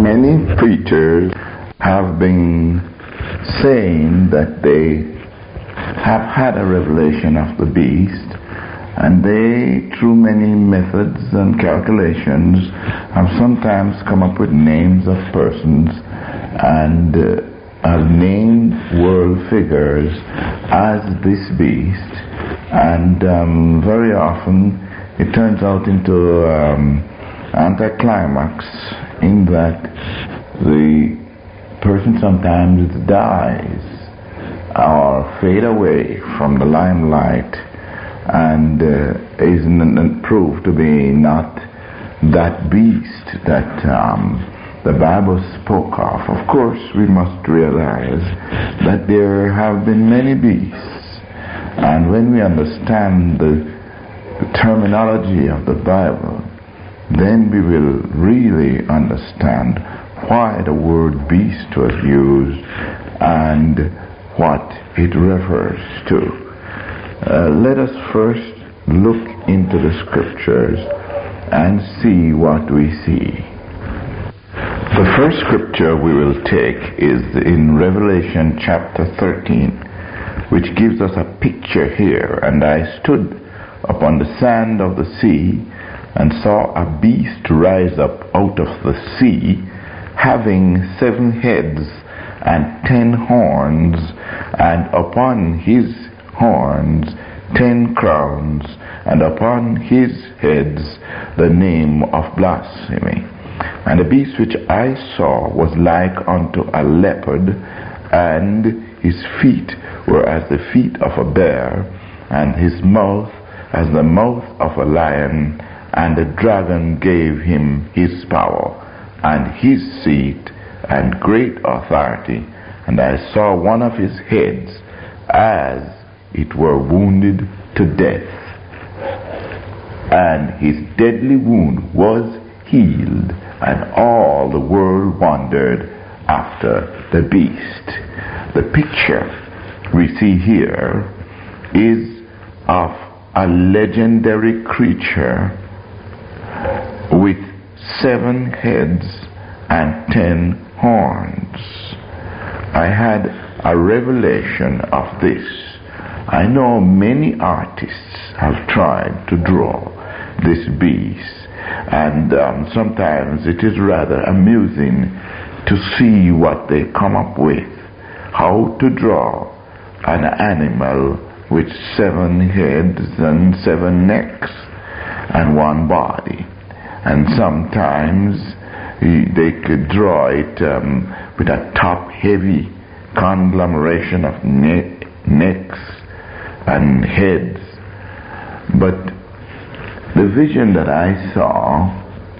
Many preachers have been saying that they have had a revelation of the beast, and they, through many methods and calculations, have sometimes come up with names of persons and have named world figures as this beast, and very often it turns out into anticlimax in that the person sometimes dies or fade away from the limelight and is proved to be not that beast that the Bible spoke of. Of course, we must realize that there have been many beasts, and when we understand the terminology of the Bible, then we will really understand why the word beast was used and what it refers to. Let us first look into the scriptures and see what we see. The first scripture we will take is in Revelation chapter 13, which gives us a picture here. And I stood upon the sand of the sea and saw a beast rise up out of the sea, having 7 heads and 10 horns, and upon his horns 10 crowns, and upon his heads the name of blasphemy. And the beast which I saw was like unto a leopard, and his feet were as the feet of a bear, and his mouth as the mouth of a lion. And the dragon gave him his power, and his seat, and great authority. And I saw one of his heads as it were wounded to death, and his deadly wound was healed, and all the world wondered after the beast. The picture we see here is of a legendary creature with 7 heads and 10 horns. I had a revelation of this. I know many artists have tried to draw this beast, and sometimes it is rather amusing to see what they come up with, how to draw an animal with 7 heads and 7 necks and 1 body. And sometimes they could draw it with a top-heavy conglomeration of necks and heads. But the vision that I saw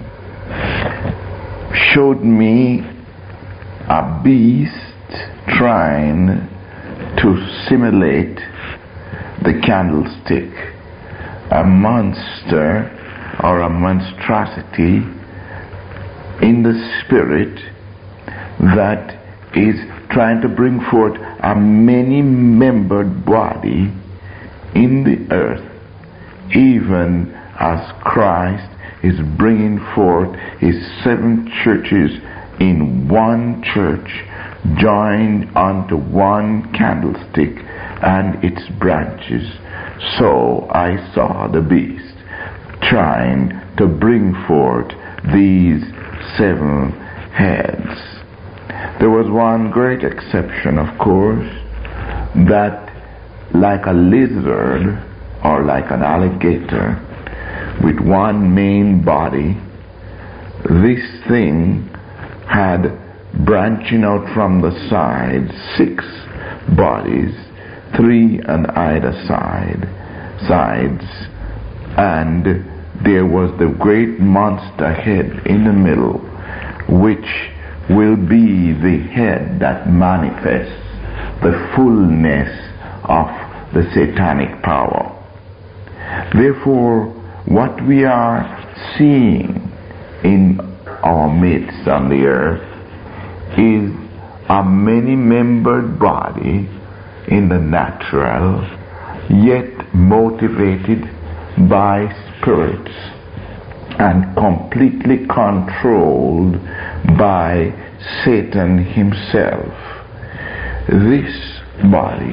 showed me a beast trying to simulate the candlestick, a monster or a monstrosity in the spirit that is trying to bring forth a many-membered body in the earth, even as Christ is bringing forth his 7 churches in one church, joined unto one candlestick and its branches. So I saw the beast trying to bring forth these 7 heads. There was one great exception, of course, that like a lizard or like an alligator with one main body, this thing had branching out from the sides 6 bodies, 3 on either sides, and there was the great monster head in the middle, which will be the head that manifests the fullness of the satanic power. Therefore, what we are seeing in our midst on the earth is a many-membered body in the natural, yet motivated by spirits and completely controlled by Satan himself. This body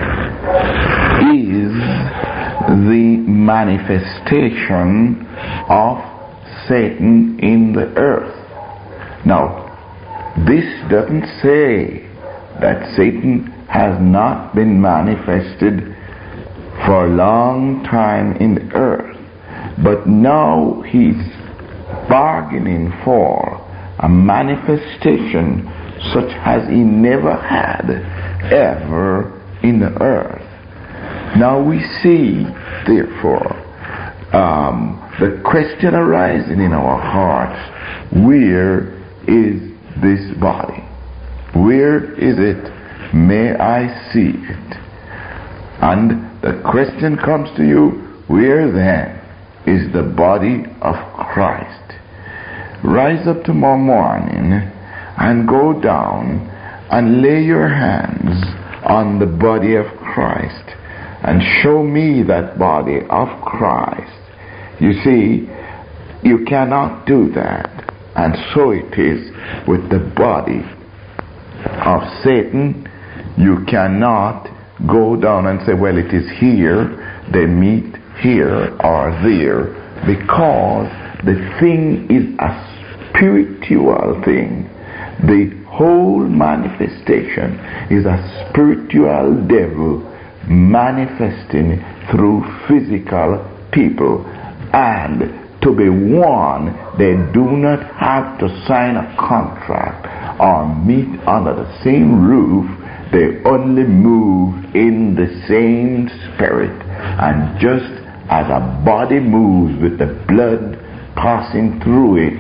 is the manifestation of Satan in the earth. Now, this doesn't say that Satan has not been manifested for a long time in the earth, but now he's bargaining for a manifestation such as he never had ever in the earth. Now we see, therefore, the question arising in our hearts, where is this body? Where is it? May I see it? And the question comes to you, where then is the body of Christ? Rise up tomorrow morning and go down and lay your hands on the body of Christ and show me that body of Christ. You see, you cannot do that. And so it is with the body of Satan. You cannot go down and say, well, it is here, they meet here or there, because the thing is a spiritual thing. The whole manifestation is a spiritual devil manifesting through physical people. And to be warned, they do not have to sign a contract or meet under the same roof. They only move in the same spirit. And just as a body moves with the blood passing through it,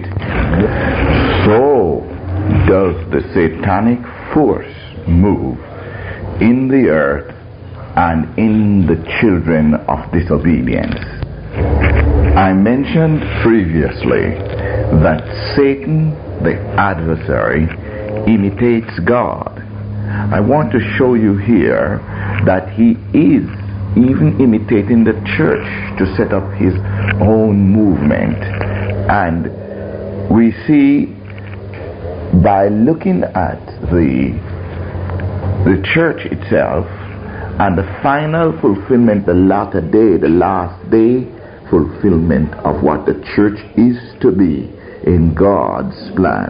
so does the satanic force move in the earth and in the children of disobedience. I mentioned previously that Satan, the adversary, imitates God. I want to show you here that he is even imitating the church to set up his own movement. And we see by looking at the church itself and the final fulfillment, the latter day, the last day fulfillment of what the church is to be in God's plan,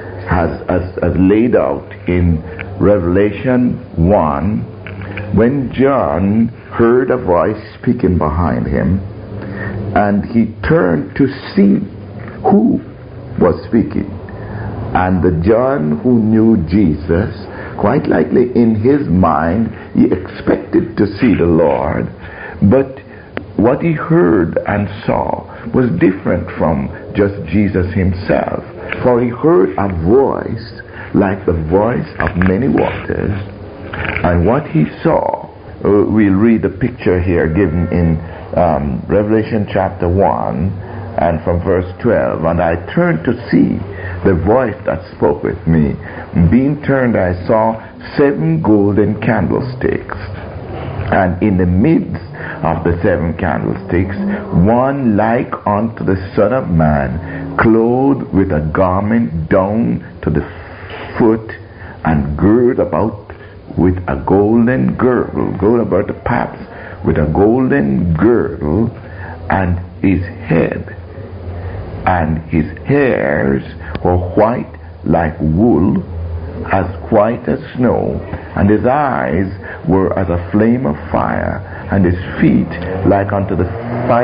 as laid out in Revelation 1, when John heard a voice speaking behind him, and he turned to see who was speaking. And the John who knew Jesus, quite likely in his mind, he expected to see the Lord, but what he heard and saw was different from just Jesus himself. For he heard a voice like the voice of many waters, and what he saw, we'll read the picture here given in Revelation chapter 1 and from verse 12. And I turned to see the voice that spoke with me. Being turned, I saw 7 golden candlesticks, and in the midst of the 7 candlesticks, one like unto the Son of Man, clothed with a garment down to the foot, and girded about with a golden girdle, girded about the paps with a golden girdle, and his head and his hairs were white like wool, as white as snow, and his eyes were as a flame of fire, and his feet like unto the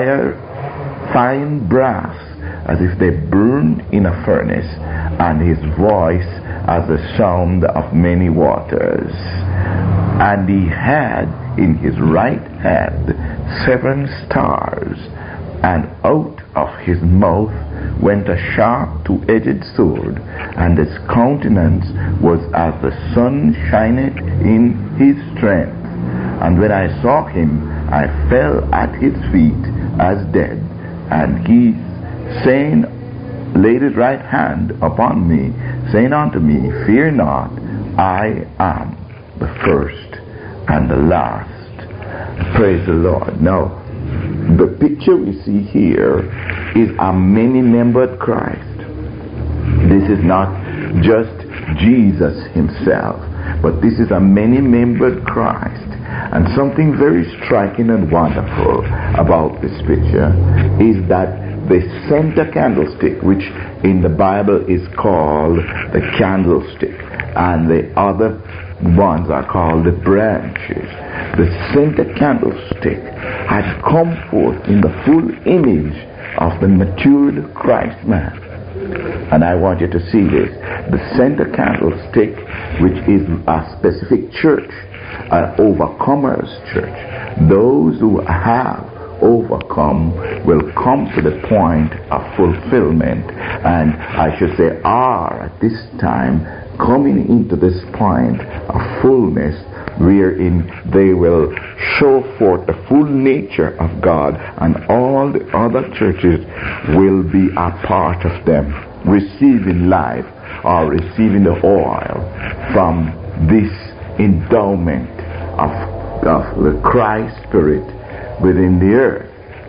fine brass, as if they burned in a furnace, and his voice as the sound of many waters. And he had in his right hand 7 stars, and out of his mouth went a sharp 2-edged sword, and his countenance was as the sun shineth in his strength. And when I saw him, I fell at his feet as dead. And he, saying, laid his right hand upon me, saying unto me, Fear not, I am the first and the last. Praise the Lord. Now, the picture we see here is a many-membered Christ. This is not just Jesus himself, but this is a many-membered Christ. And something very striking and wonderful about this picture is that the center candlestick, which in the Bible is called the candlestick, and the other ones are called the branches. The center candlestick had come forth in the full image of the matured Christ man. And I want you to see this. The center candlestick, which is a specific church, an overcomer's church. Those who have overcome will come to the point of fulfillment, and I should say are at this time coming into this point of fullness, wherein they will show forth the full nature of God, and all the other churches will be a part of them, receiving life or receiving the oil from this endowment of the Christ Spirit within the earth.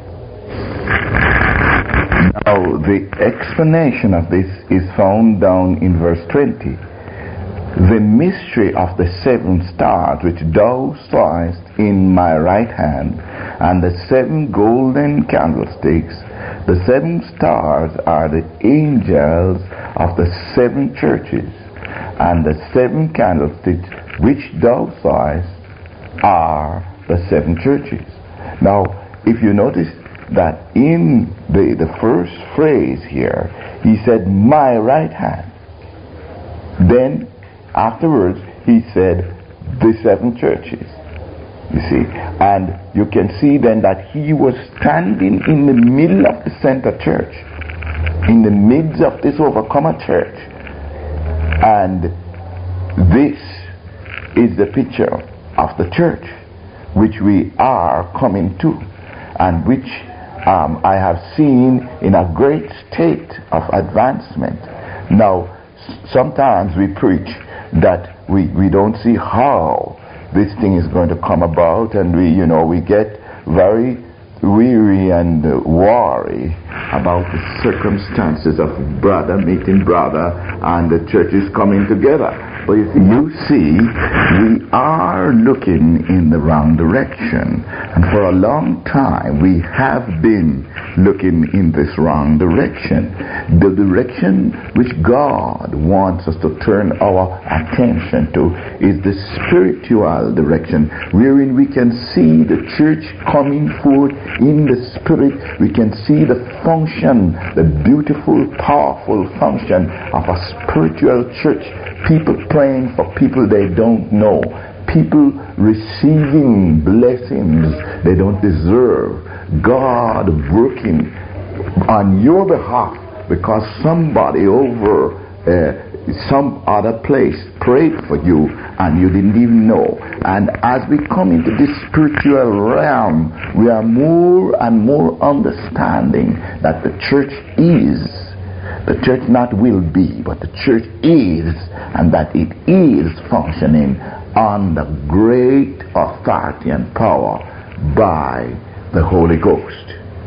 Now, the explanation of this is found down in verse 20. The mystery of the 7 stars which thou sawest in my right hand, and the 7 golden candlesticks. The 7 stars are the angels of the 7 churches, and the 7 candlesticks which thou sawest are the 7 churches. Now, if you notice that in the first phrase here, he said, my right hand. Then, afterwards, he said, the 7 churches. You see, and you can see then that he was standing in the middle of the center church, in the midst of this overcomer church. And this is the picture of the church which we are coming to, and which I have seen in a great state of advancement. Now, sometimes we preach that we don't see how this thing is going to come about, and we get very weary and worry about the circumstances of brother meeting brother and the churches coming together. But you see, we are looking in the wrong direction, and for a long time we have been looking in this wrong direction. The direction which God wants us to turn our attention to is the spiritual direction, wherein we can see the church coming forth in the spirit. We can see the function, the beautiful, powerful function of a spiritual church. People praying for people they don't know. People receiving blessings they don't deserve. God working on your behalf because somebody over some other place prayed for you and you didn't even know. And as we come into this spiritual realm, we are more and more understanding that the church is. The church not will be, but the church is, and that it is functioning on the great authority and power by the Holy Ghost.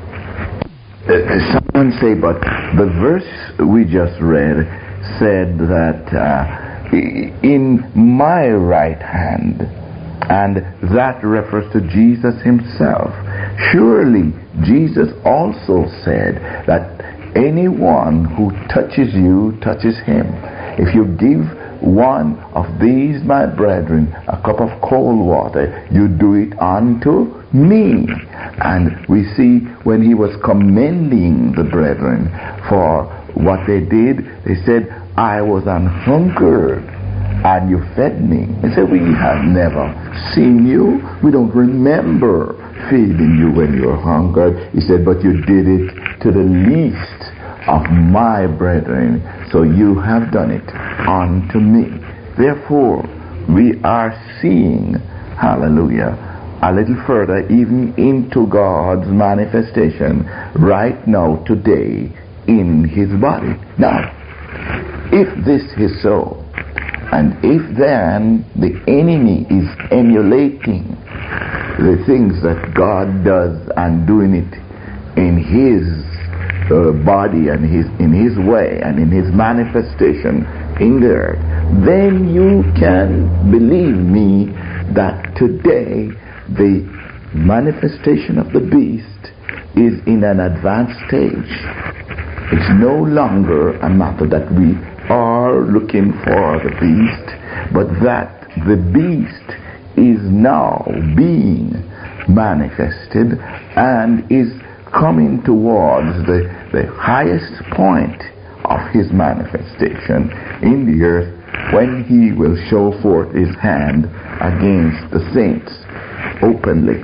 Someone say, but the verse we just read said that in my right hand, and that refers to Jesus himself. Surely Jesus also said that anyone who touches you touches him. If you give one of these my brethren a cup of cold water, you do it unto me. And we see when he was commending the brethren for what they did, they said, I was an hungered and you fed me. They said, we have never seen you. We don't remember feeding you when you were hungered. He said, but you did it to the least of my brethren, so you have done it unto me. Therefore, we are seeing, hallelujah, a little further even into God's manifestation right now, today, in his body. Now, if this is so, and if then the enemy is emulating the things that God does and doing it in his body and in his way and in his manifestation in the earth, then you can believe me that today the manifestation of the beast is in an advanced stage. It's no longer a matter that we are looking for the beast, but that the beast is now being manifested and is coming towards the highest point of his manifestation in the earth, when he will show forth his hand against the saints openly.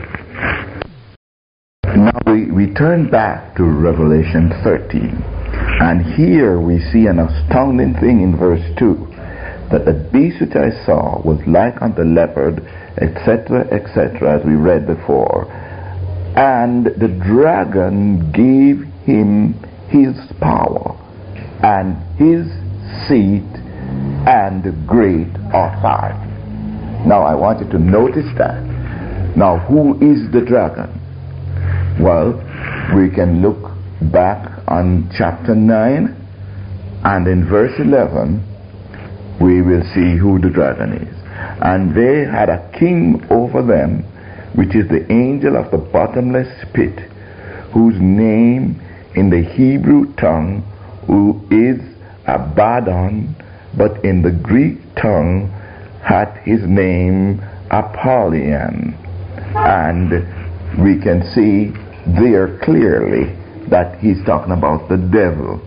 Now we turn back to Revelation 13, and here we see an astounding thing in verse 2, that the beast which I saw was like unto the leopard, etc., etc., as we read before, and the dragon gave him his power and his seat and great authority. Now I want you to notice that. Now, who is the dragon? Well, we can look back on chapter 9, and in verse 11 we will see who the dragon is. And they had a king over them, which is the angel of the bottomless pit, whose name in the Hebrew tongue who is Abaddon, but in the Greek tongue hath his name Apollyon. And we can see there clearly that he's talking about the devil.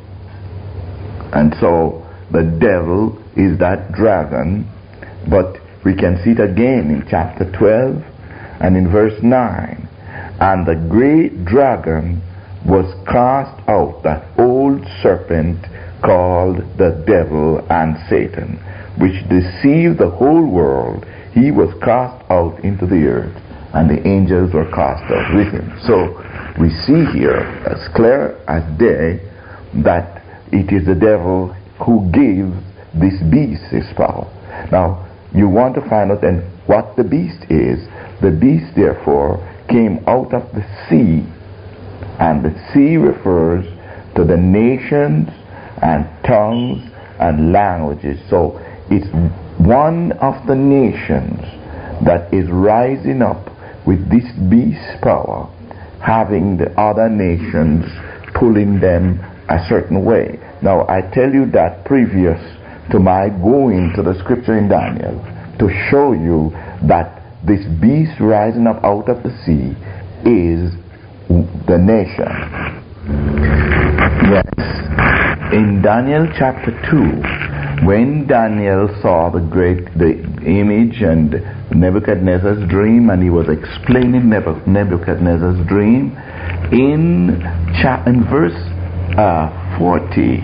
And so the devil is that dragon, but we can see it again in chapter 12 and in verse 9. And the great dragon was cast out, that old serpent called the devil and Satan, which deceived the whole world. He was cast out into the earth, and the angels were cast out with him. So we see here, as clear as day, that it is the devil who gives this beast his power. Now, you want to find out then what the beast is. The beast, therefore, came out of the sea, and the sea refers to the nations and tongues and languages. So it's one of the nations that is rising up with this beast's power, having the other nations pulling them a certain way. Now, I tell you that previous to my going to the scripture in Daniel, to show you that this beast rising up out of the sea is the nation. Yes. In Daniel chapter 2, when Daniel saw the image and Nebuchadnezzar's dream, and he was explaining Nebuchadnezzar's dream, in verse 40,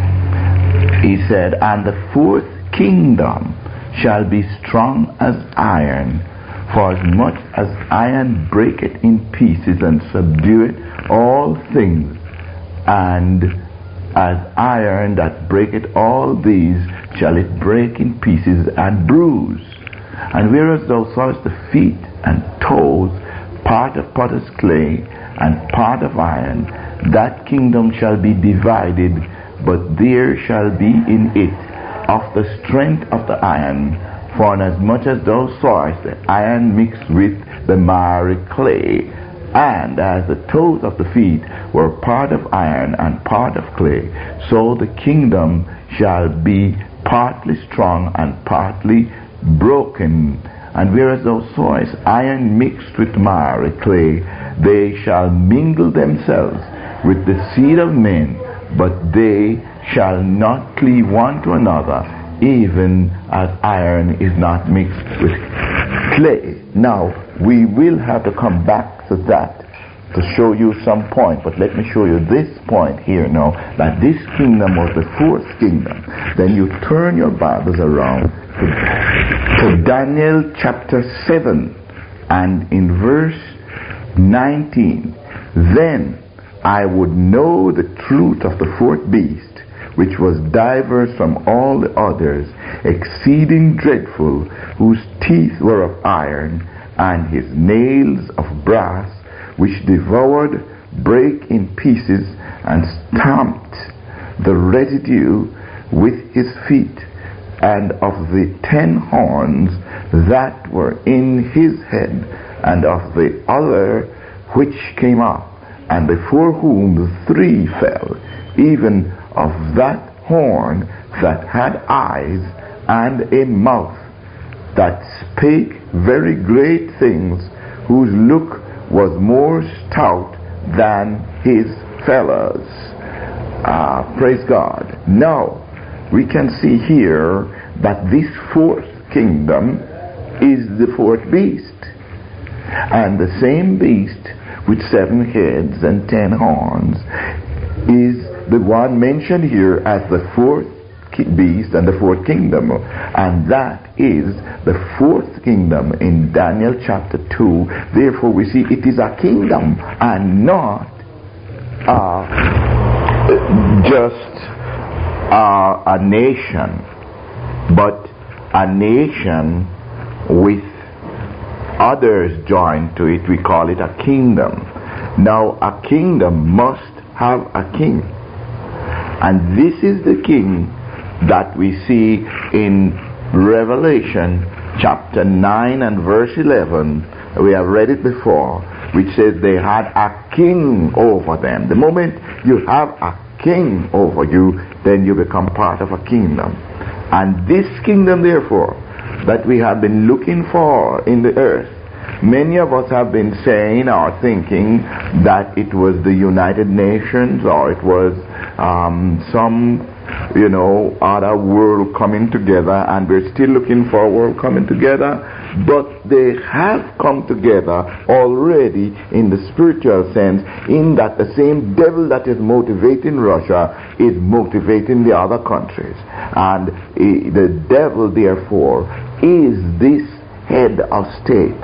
he said, and the fourth kingdom shall be strong as iron, for as much as iron breaketh in pieces and subdueth all things, and as iron that breaketh all these shall it break in pieces and bruise. And whereas thou sawest the feet and toes, part of potter's clay and part of iron, that kingdom shall be divided, but there shall be in it of the strength of the iron, for inasmuch as thou sawest the iron mixed with the miry clay, and as the toes of the feet were part of iron and part of clay, so the kingdom shall be partly strong and partly broken. And whereas thou sawest iron mixed with miry clay, they shall mingle themselves with the seed of men, but they shall not cleave one to another, even as iron is not mixed with clay. Now, we will have to come back to that to show you some point, but let me show you this point here now, that this kingdom was the fourth kingdom. Then you turn your Bibles around to Daniel chapter 7, and in verse 19, then I would know the truth of the fourth beast, which was diverse from all the others, exceeding dreadful, whose teeth were of iron, and his nails of brass, which devoured, brake in pieces, and stamped the residue with his feet, and of the 10 horns that were in his head, and of the other which came up, and before whom the 3 fell, even of that horn that had eyes and a mouth, that spake very great things, whose look was more stout than his fellows. Praise God. Now, we can see here that this 4th kingdom is the 4th beast. And the same beast with 7 heads and 10 horns is the one mentioned here as the 4th beast and the 4th kingdom. And that is the 4th kingdom in Daniel chapter 2. Therefore we see it is a kingdom and not just a nation, but a nation with others joined to it. We call it a kingdom. Now a kingdom must have a king, and this is the king that we see in Revelation chapter 9 and verse 11. We have read it before, which says they had a king over them. The moment you have a king over you, then you become part of a kingdom. And this kingdom, therefore, that we have been looking for in the earth, many of us have been saying or thinking that it was the United Nations, or it was some other world coming together, and we're still looking for a world coming together. But they have come together already in the spiritual sense, in that the same devil that is motivating Russia is motivating the other countries. And the devil, therefore, is this head of state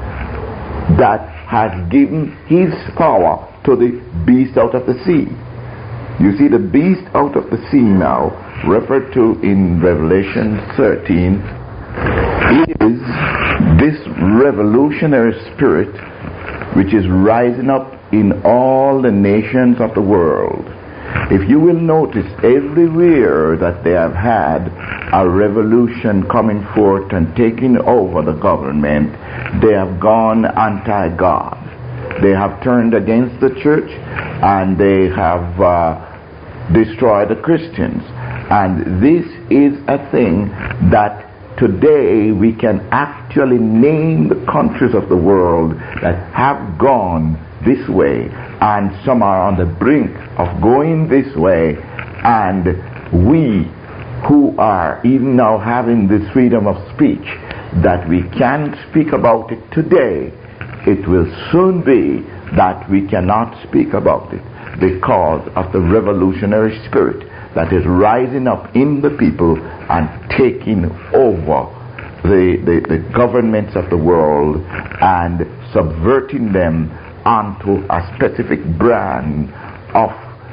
that has given his power to the beast out of the sea. You see, the beast out of the sea now, referred to in Revelation 13, is this revolutionary spirit which is rising up in all the nations of the world. If you will notice, everywhere that they have had a revolution coming forth and taking over the government, they have gone anti-God. They have turned against the church, and they have destroyed the Christians. And this is a thing that today we can actually name the countries of the world that have gone this way, and some are on the brink of going this way. And we who are even now having this freedom of speech, that we can speak about it today, it will soon be that we cannot speak about it because of the revolutionary spirit that is rising up in the people and taking over the governments of the world and subverting them onto a specific brand of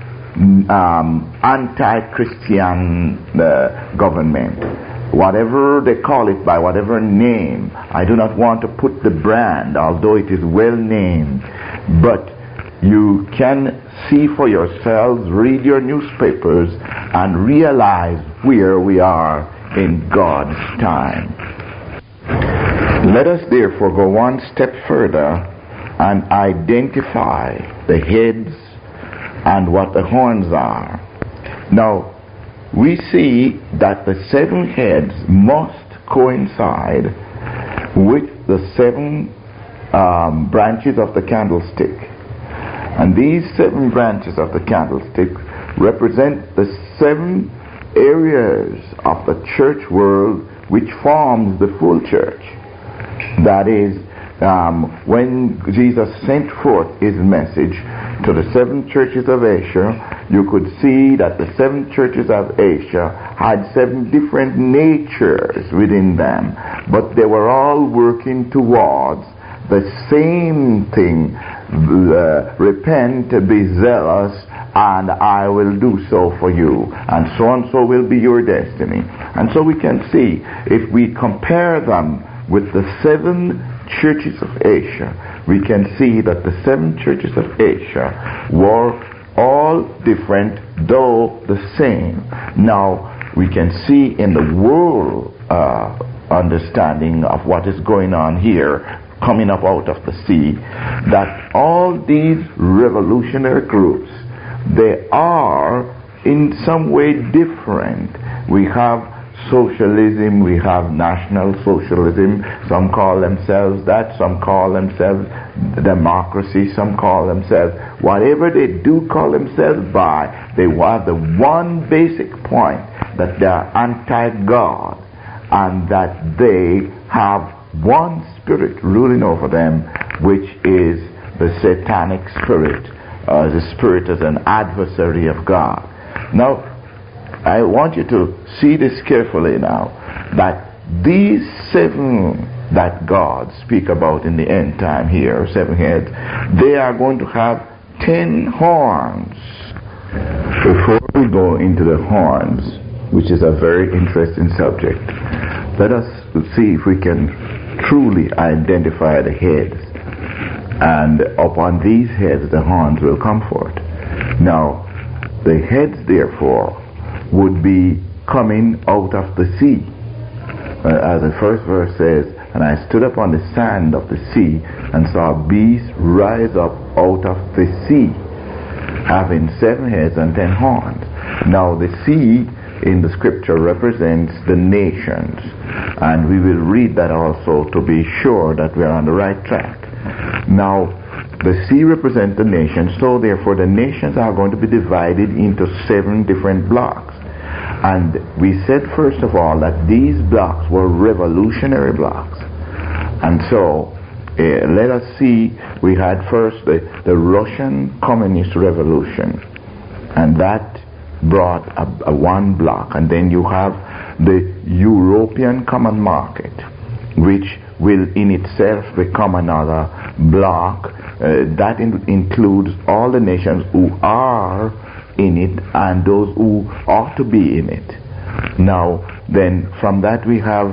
anti-Christian government. Whatever they call it, by whatever name, I do not want to put the brand, although it is well named, but you can see for yourselves, read your newspapers, and realize where we are in God's time. Let us therefore go one step further and identify the heads and what the horns are. Now, we see that the 7 heads must coincide with the 7 branches of the candlestick. And these 7 branches of the candlestick represent the 7 areas of the church world which forms the full church. That is, when Jesus sent forth his message to the 7 churches of Asia, you could see that the 7 churches of Asia had 7 different natures within them, but they were all working towards the same thing: repent, be zealous, and I will do so for you, and so will be your destiny. And so we can see, if we compare them with the 7 churches of Asia, we can see that the 7 churches of Asia were all different, though the same. Now, we can see in the world understanding of what is going on here, coming up out of the sea, that all these revolutionary groups, they are in some way different. We have socialism, we have national socialism, some call themselves that, some call themselves democracy, some call themselves whatever they do call themselves by. They have the one basic point, that they are anti-God, and that they have one spirit ruling over them, which is the satanic spirit, the spirit as an adversary of God. Now, I want you to see this carefully now, that these seven that God speak about in the end time here, 7 heads, they are going to have 10 horns. Before we go into the horns, which is a very interesting subject, let us see if we can truly identify the heads, and upon these heads the horns will come forth. Now, the heads therefore would be coming out of the sea. As the first verse says, and I stood upon the sand of the sea and saw beasts rise up out of the sea, having 7 heads and 10 horns. Now the sea in the scripture represents the nations, and we will read that also to be sure that we are on the right track. Now the sea represents the nations, so therefore the nations are going to be divided into 7 different blocks. And we said first of all that these blocks were revolutionary blocks. And so let us see, we had first the Russian Communist Revolution, and that brought a one block. And then you have the European Common Market, which will in itself become another block. That includes all the nations who are in it and those who ought to be in it. Now, then from that we have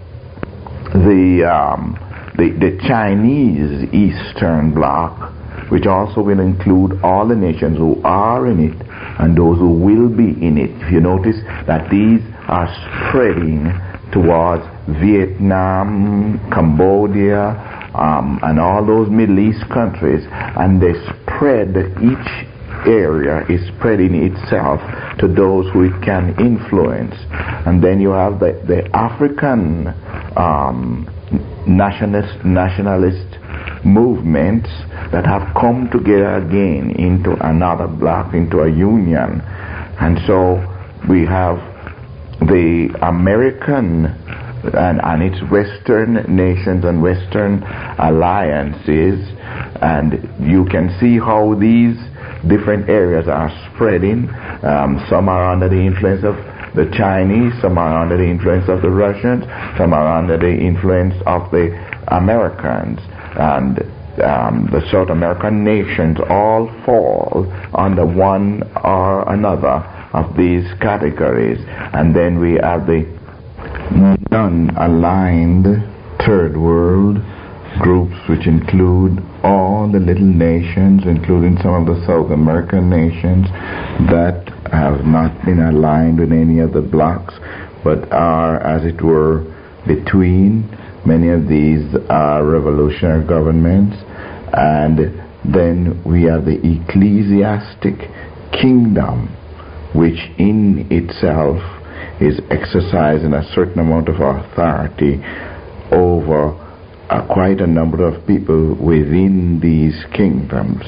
the Chinese Eastern Bloc, which also will include all the nations who are in it and those who will be in it. If you notice that these are spreading towards Vietnam, Cambodia, and all those Middle East countries, and they spread, each area is spreading itself to those who it can influence. And then you have the African nationalist movements that have come together again into another block, into a union. And so we have the American and its Western nations and Western alliances, and you can see how these different areas are spreading. Some are under the influence of the Chinese, some are under the influence of the Russians, some are under the influence of the Americans, and the South American nations all fall under one or another of these categories. And then we have the non-aligned third world groups, which include all the little nations, including some of the South American nations that have not been aligned with any of the blocks, but are, as it were, between. Many of these are revolutionary governments. And then we have the ecclesiastic kingdom, which in itself is exercising a certain amount of authority over quite a number of people within these kingdoms.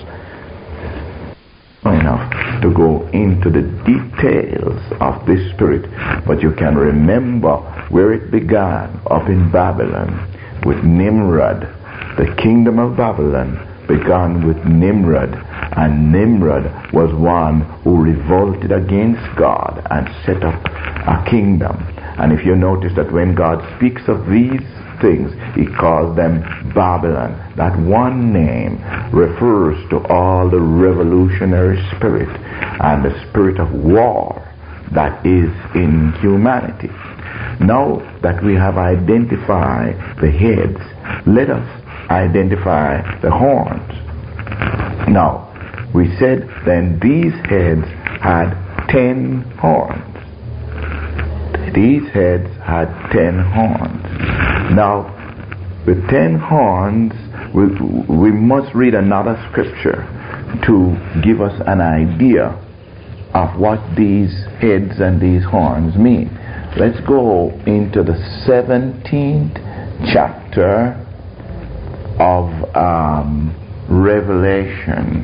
Enough to go into the details of this spirit, but you can remember where it began, up in Babylon with Nimrod. The kingdom of Babylon began with Nimrod, and Nimrod was one who revolted against God and set up a kingdom. And if you notice that when God speaks of these things, he calls them Babylon. That one name refers to all the revolutionary spirit and the spirit of war that is in humanity. Now that we have identified the heads, let us identify the horns. Now, we said then these heads had 10 horns. These heads had 10 horns. Now, with 10 horns, we must read another scripture to give us an idea of what these heads and these horns mean. Let's go into the 17th chapter of Revelation,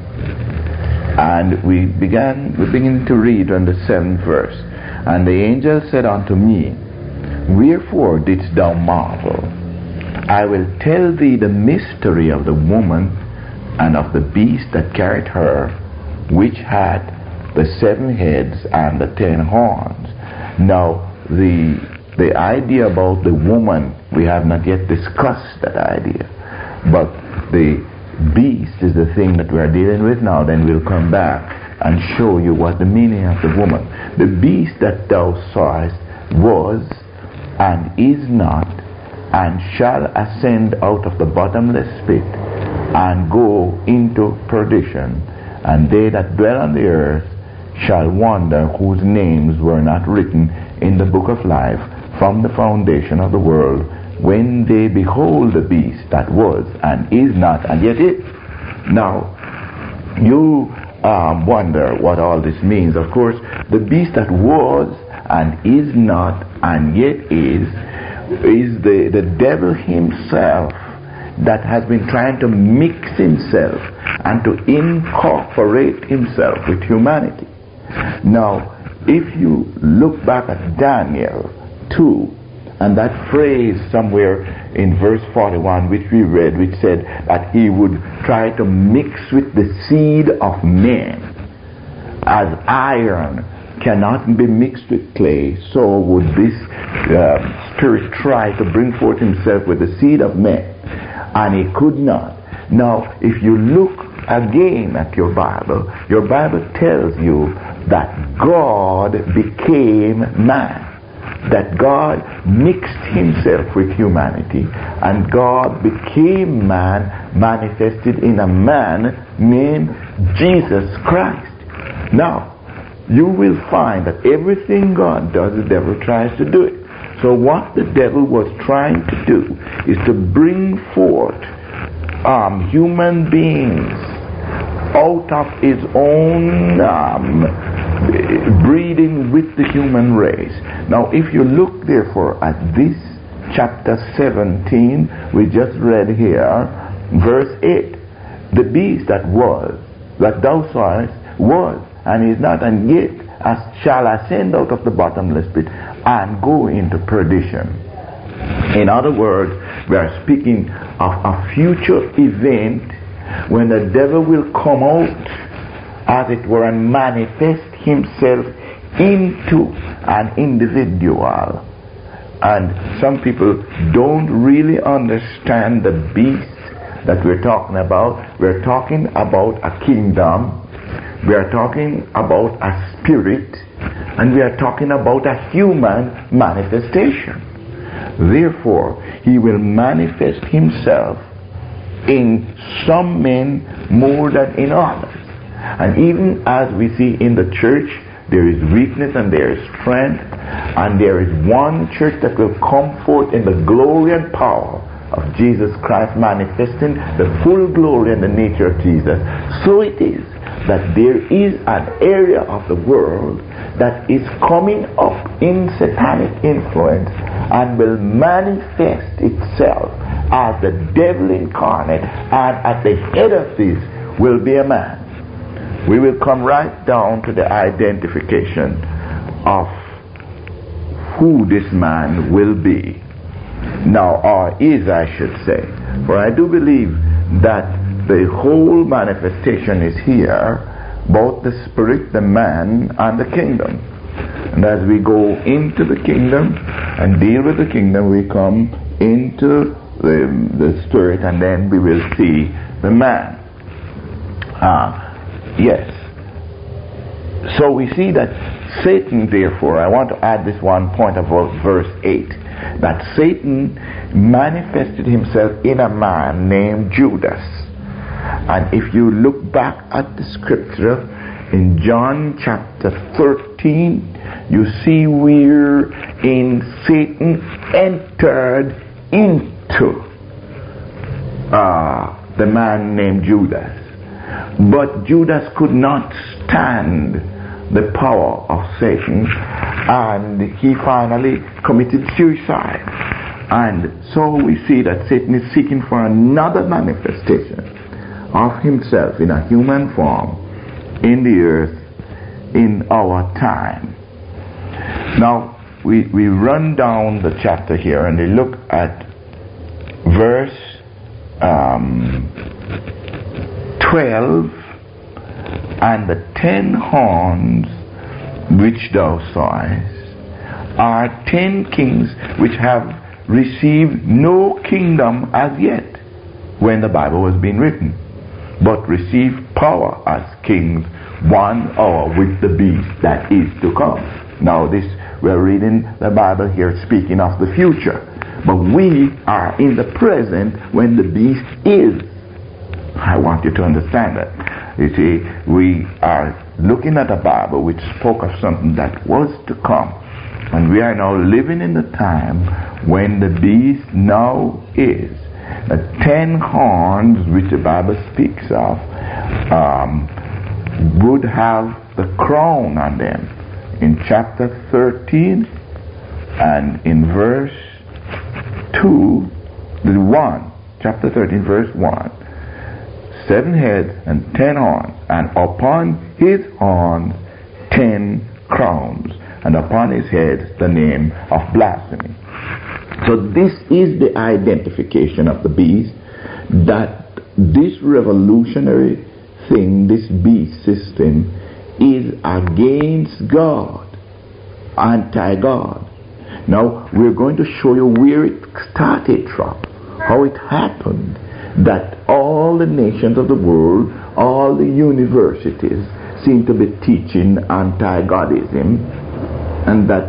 and we begin to read on the 7th verse. And the angel said unto me, Wherefore didst thou marvel? I will tell thee the mystery of the woman and of the beast that carried her, which had the 7 heads and the 10 horns. Now, the idea about the woman, we have not yet discussed that idea. But the beast is the thing that we are dealing with now. Then we'll come back and show you what the meaning of the woman. The beast that thou sawest was and is not, and shall ascend out of the bottomless pit and go into perdition. And they that dwell on the earth shall wonder whose names were not written in the book of life from the foundation of the world, when they behold the beast that was and is not and yet is. Now, you wonder what all this means. Of course, the beast that was and is not and yet is the devil himself, that has been trying to mix himself and to incorporate himself with humanity. Now, if you look back at Daniel 2, and that phrase somewhere in verse 41 which we read, which said that he would try to mix with the seed of men, as iron cannot be mixed with clay, so would this spirit try to bring forth himself with the seed of men, and he could not. Now, if you look again at your Bible tells you that God became man, that God mixed himself with humanity, and God became man, manifested in a man named Jesus Christ. Now, you will find that everything God does, the devil tries to do it. So what the devil was trying to do is to bring forth human beings out of his own breeding with the human race. Now, if you look therefore at this chapter 17 we just read here, verse 8, the beast that thou sawest was and is not and yet shall ascend out of the bottomless pit and go into perdition. In other words, we are speaking of a future event when the devil will come out, as it were, and manifest himself into an individual. And some people don't really understand the beast that we're talking about. We're talking about a kingdom, we are talking about a spirit, and we are talking about a human manifestation. Therefore, he will manifest himself in some men more than in others. And even as we see in the church, there is weakness and there is strength, and there is one church that will come forth in the glory and power of Jesus Christ, manifesting the full glory and the nature of Jesus. So it is that there is an area of the world that is coming up in satanic influence and will manifest itself as the devil incarnate, and at the head of this will be a man. We will come right down to the identification of who this man will be. Now, or is, I should say. For I do believe that the whole manifestation is here, both the spirit, the man, and the kingdom. And as we go into the kingdom and deal with the kingdom, we come into the spirit, and then we will see the man. Yes. So we see that Satan, therefore, I want to add this one point about verse 8, that Satan manifested himself in a man named Judas. And if you look back at the scripture in John chapter 13, you see wherein Satan entered into the man named Judas. But Judas could not stand the power of Satan, and he finally committed suicide. And so we see that Satan is seeking for another manifestation of himself in a human form in the earth in our time. Now we run down the chapter here and we look at verse 12, and the 10 horns which thou sawest are 10 kings which have received no kingdom as yet when the Bible was being written, but received power as kings 1 hour with the beast that is to come. Now this, we're reading the Bible here speaking of the future, but we are in the present when the beast is. I want you to understand that. You see, we are looking at a Bible which spoke of something that was to come. And we are now living in the time when the beast now is. The 10 horns which the Bible speaks of would have the crown on them. In chapter 13 and in verse 2, chapter 13 verse 1. 7 heads and 10 horns, and upon his horns 10 crowns, and upon his head the name of blasphemy. So this is the identification of the beast, that this revolutionary thing, this beast system, is against God, anti-God. Now we're going to show you where it started from, how it happened, that all the nations of the world, all the universities seem to be teaching anti-Godism, and that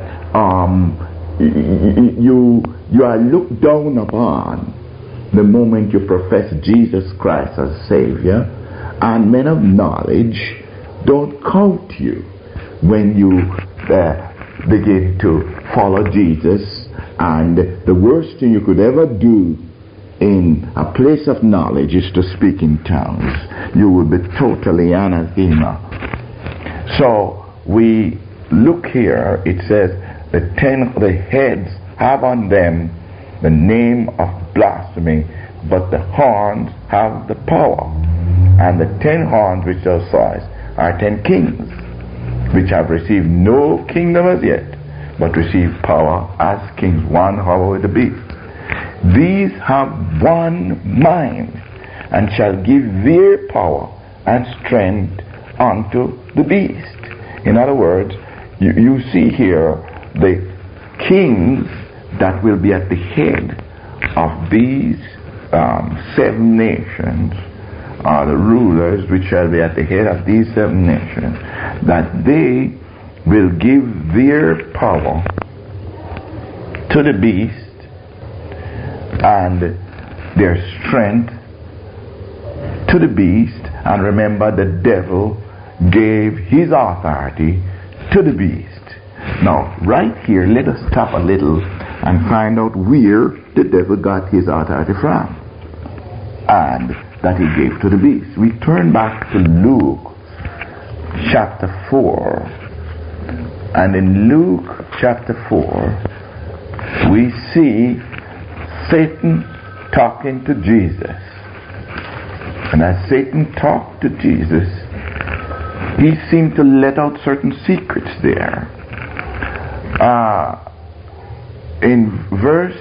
you are looked down upon the moment you profess Jesus Christ as Savior, and men of knowledge don't count you when you begin to follow Jesus. And the worst thing you could ever do in a place of knowledge is to speak in tongues. You will be totally anathema. So we look here, it says the heads have on them the name of blasphemy, but the horns have the power. And the 10 horns which thou sawest are 10 kings, which have received no kingdom as yet, but receive power as kings 1 hour with the beast. These have one mind, and shall give their power and strength unto the beast. In other words, you see here the kings that will be at the head of these 7 nations, are the rulers which shall be at the head of these 7 nations, that they will give their power to the beast and their strength to the beast. And remember, the devil gave his authority to the beast. Now, right here, let us stop a little and find out where the devil got his authority from, and that he gave to the beast. We turn back to Luke chapter 4. And in Luke chapter 4, we see Satan talking to Jesus. And as Satan talked to Jesus, he seemed to let out certain secrets there. In verse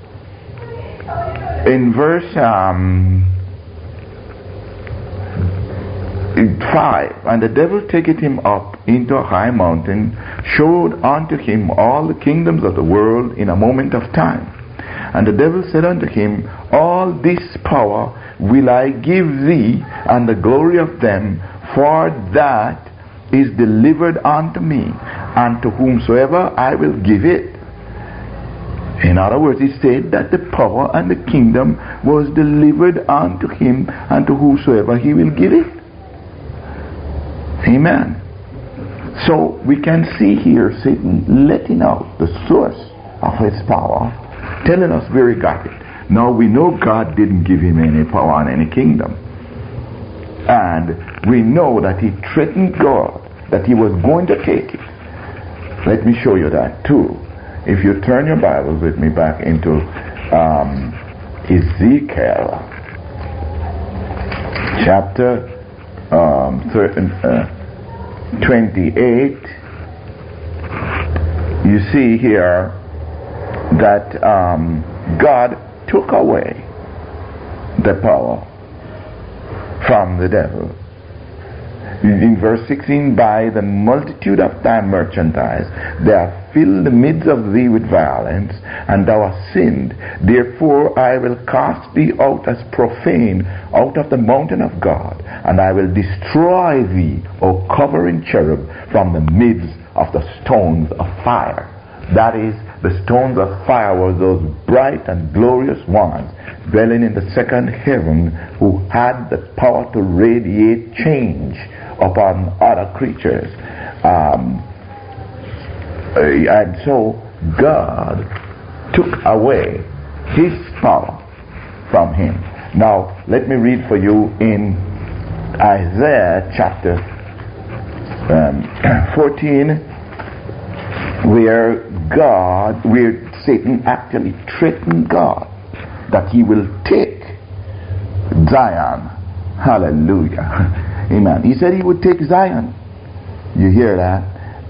5, and the devil taketh him up into a high mountain, showed unto him all the kingdoms of the world in a moment of time. And the devil said unto him, all this power will I give thee, and the glory of them, for that is delivered unto me, and to whomsoever I will give it. In other words, he said that the power and the kingdom was delivered unto him, and to whosoever he will give it. Amen. So we can see here Satan letting out the source of his power, telling us where he got it. Now we know God didn't give him any power and any kingdom. And we know that he threatened God, that he was going to take it. Let me show you that too. If you turn your Bibles with me back into Ezekiel chapter 28, you see here that God took away the power from the devil. In verse 16, by the multitude of thy merchandise, they have filled the midst of thee with violence, and thou hast sinned. Therefore I will cast thee out as profane out of the mountain of God, and I will destroy thee, O covering cherub, from the midst of the stones of fire. That is, the stones of fire were those bright and glorious ones dwelling in the second heaven, who had the power to radiate change upon other creatures. And so God took away his power from him. Now let me read for you in Isaiah chapter 14, where Satan actually threatened God that he will take Zion. Hallelujah. Amen. He said he would take Zion. You hear that?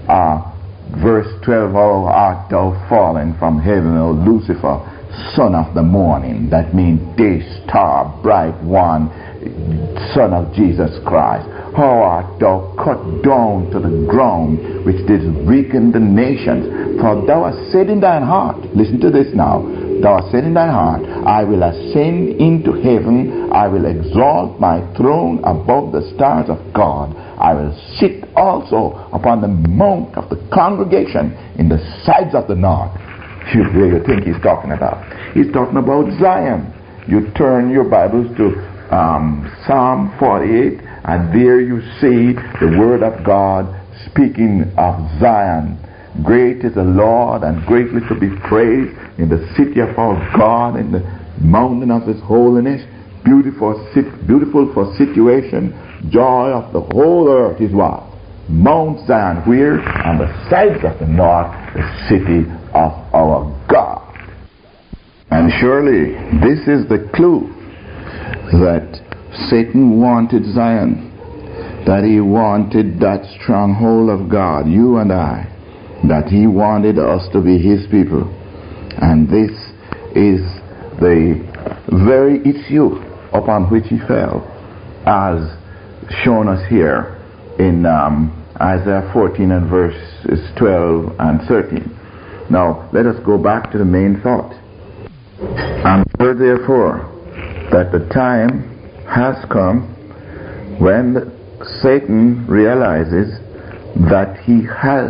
Verse 12, "O art thou fallen from heaven, O Lucifer, son of the morning." That means day star, bright one, son of Jesus Christ. "How art thou cut down to the ground, which didst weaken the nations? For thou hast said in thine heart," listen to this now, "thou hast said in thine heart, I will ascend into heaven, I will exalt my throne above the stars of God, I will sit also upon the mount of the congregation in the sides of the north." Where you think he's talking about? He's talking about Zion. You turn your Bibles to Psalm 48, and there you see the word of God speaking of Zion. "Great is the Lord, and greatly to be praised in the city of our God, in the mountain of his holiness. Beautiful for situation. Joy of the whole earth is what? Mount Zion." Where? On the sides of the north, the city of our God. And surely this is the clue that Satan wanted Zion, that he wanted that stronghold of God, you and I, that he wanted us to be his people. And this is the very issue upon which he fell, as shown us here in Isaiah 14 and verses 12 and 13. Now, let us go back to the main thought. "I'm sure, therefore, that the time has come when Satan realizes that he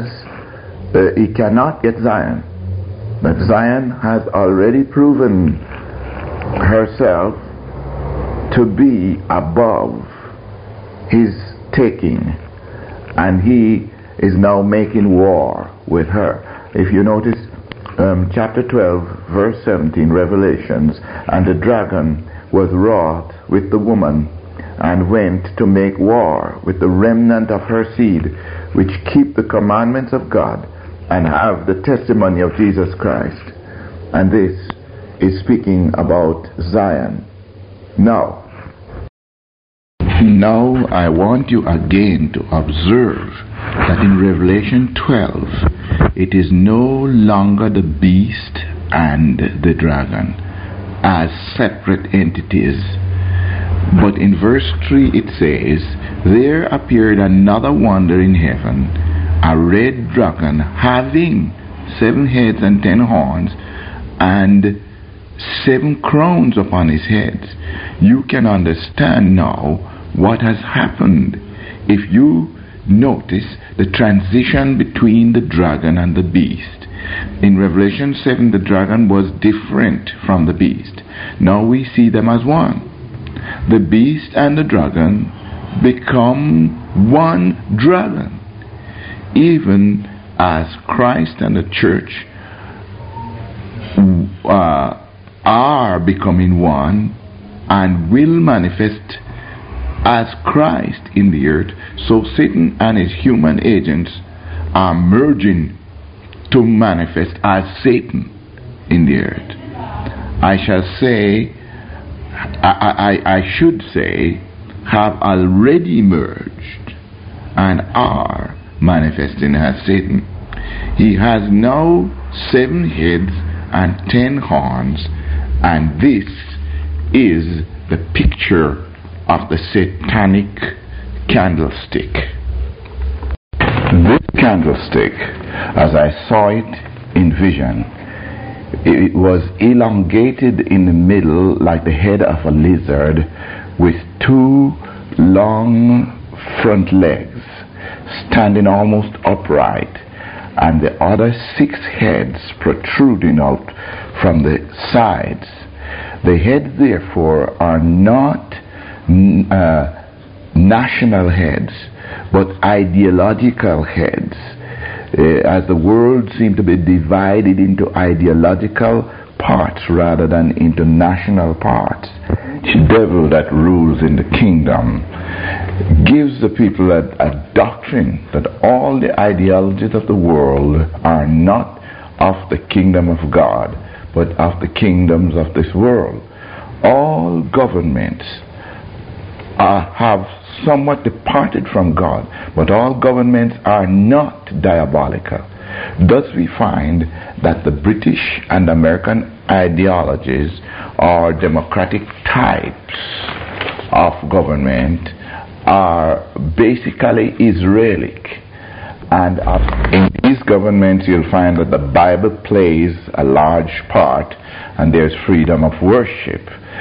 cannot get Zion, that Zion has already proven herself to be above his taking, and he is now making war with her." If you notice chapter 12 verse 17, Revelations, "And the dragon was wroth with the woman, and went to make war with the remnant of her seed, which keep the commandments of God, and have the testimony of Jesus Christ." And this is speaking about Zion. Now I want you again to observe that in Revelation 12, it is no longer the beast and the dragon as separate entities. But in verse 3 it says, "There appeared another wonder in heaven, a red dragon having 7 heads and 10 horns, and 7 crowns upon his heads." You can understand now what has happened if you notice the transition between the dragon and the beast. In Revelation 7, the dragon was different from the beast. Now we see them as one. The beast and the dragon become one dragon. even as Christ and the church are becoming one and will manifest as Christ in the earth, so Satan and his human agents are merging to manifest as Satan in the earth. I should say, have already merged and are manifesting as Satan. He has now 7 heads and 10 horns, and this is the picture of the satanic candlestick. This candlestick, as I saw it in vision, it was elongated in the middle like the head of a lizard, with 2 long front legs standing almost upright, and the other 6 heads protruding out from the sides. The heads, therefore, are not national heads, but ideological heads, as the world seemed to be divided into ideological parts rather than into national parts. The devil that rules in the kingdom gives the people a doctrine that all the ideologies of the world are not of the kingdom of God, but of the kingdoms of this world. All governments have somewhat departed from God, but all governments are not diabolical. Thus we find that the British and American ideologies or democratic types of government are basically Israelic. And in these governments you'll find that the Bible plays a large part, and there's freedom of worship.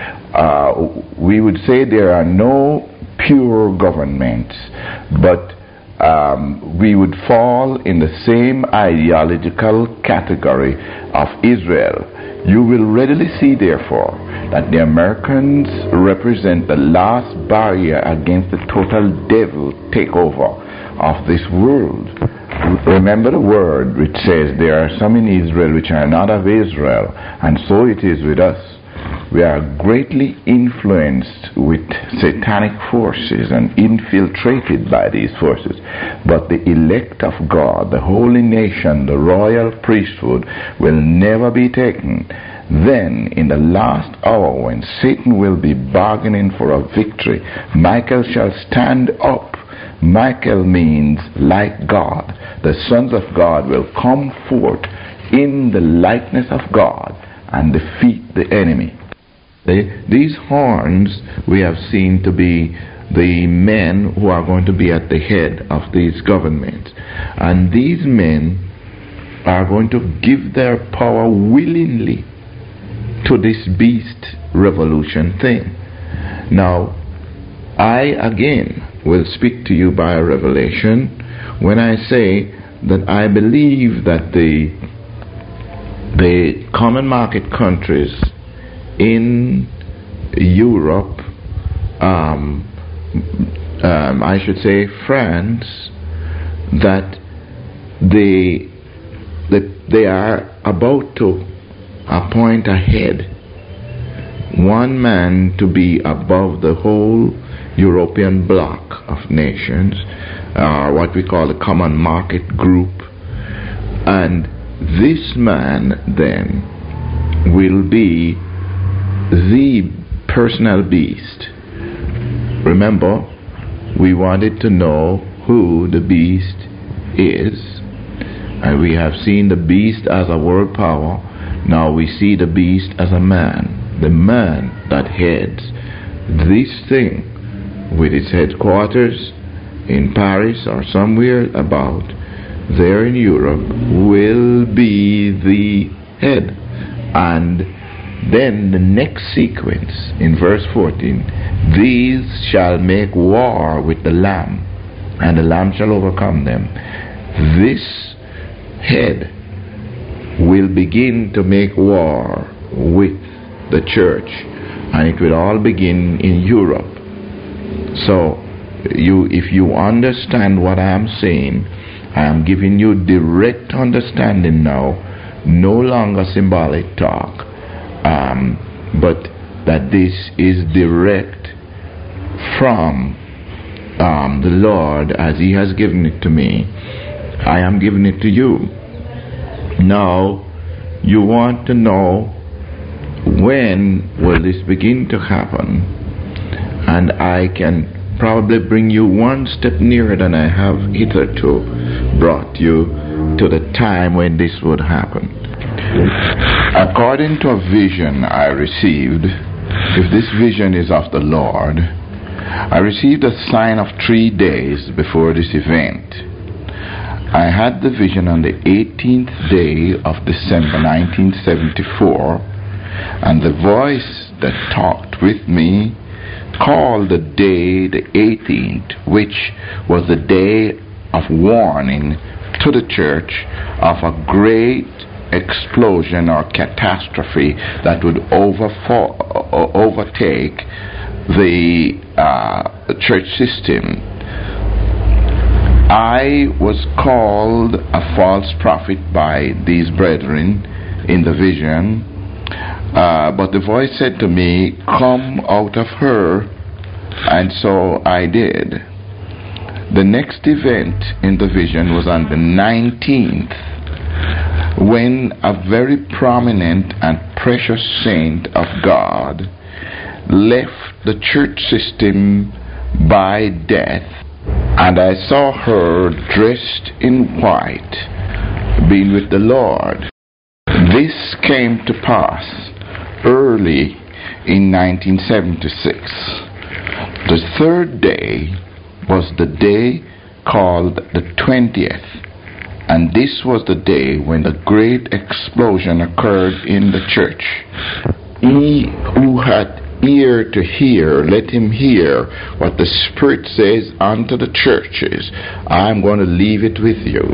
We would say there are no pure governments, but we would fall in the same ideological category of Israel. You will readily see, therefore, that the Americans represent the last barrier against the total devil takeover of this world. Remember the word which says there are some in Israel which are not of Israel, and so it is with us. We are greatly influenced with satanic forces and infiltrated by these forces. But the elect of God, the holy nation, the royal priesthood, will never be taken. Then, in the last hour, when Satan will be bargaining for a victory, Michael shall stand up. Michael means like God. The sons of God will come forth in the likeness of God and defeat the enemy. These horns we have seen to be the men who are going to be at the head of these governments. And these men are going to give their power willingly to this beast revolution thing. Now, I again will speak to you by revelation when I say that I believe that the common market countries in Europe, I should say France, that they are about to appoint a head, one man to be above the whole European bloc of nations, what we call the common market group, and this man then will be the personal beast. Remember, we wanted to know who the beast is, and we have seen the beast as a world power. Now we see the beast as a man, the man that heads this thing with its headquarters in Paris or somewhere about there in Europe will be the head. And then the next sequence in verse 14, these shall make war with the Lamb, and the Lamb shall overcome them. This head will begin to make war with the church, and it will all begin in Europe. So if you understand what I am saying, I am giving you direct understanding now, no longer symbolic talk, but that this is direct from the Lord as He has given it to me. I am giving it to you. Now, you want to know when will this begin to happen, and I can probably bring you one step nearer than I have hitherto brought you to the time when this would happen. According to a vision I received, if this vision is of the Lord, I received a sign of 3 days before this event. I had the vision on the 18th day of December 1974, and the voice that talked with me called the day the 18th, which was the day of warning to the church of a great explosion or catastrophe that would overtake the church system. I was called a false prophet by these brethren in the vision, but the voice said to me, "Come out of her," and so I did. The next event in the vision was on the 19th, when a very prominent and precious saint of God left the church system by death, and I saw her dressed in white, being with the Lord. This came to pass early in 1976. The third day was the day called the 20th, and this was the day when the great explosion occurred in the church. He who had ear to hear, let him hear what the Spirit says unto the churches. I'm going to leave it with you.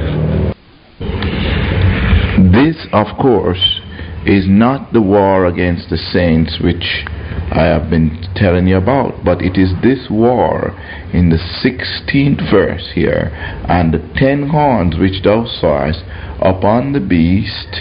This, of course, is not the war against the saints which I have been telling you about, but it is this war in the 16th verse here. "And the 10 horns which thou sawest upon the beast,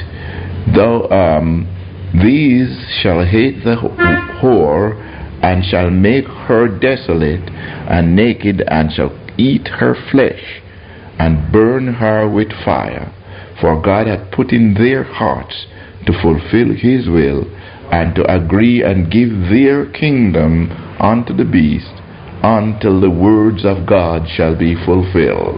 these shall hate the whore, and shall make her desolate and naked, and shall eat her flesh, and burn her with fire. For God hath put in their hearts to fulfill His will, and to agree and give their kingdom unto the beast, until the words of God shall be fulfilled."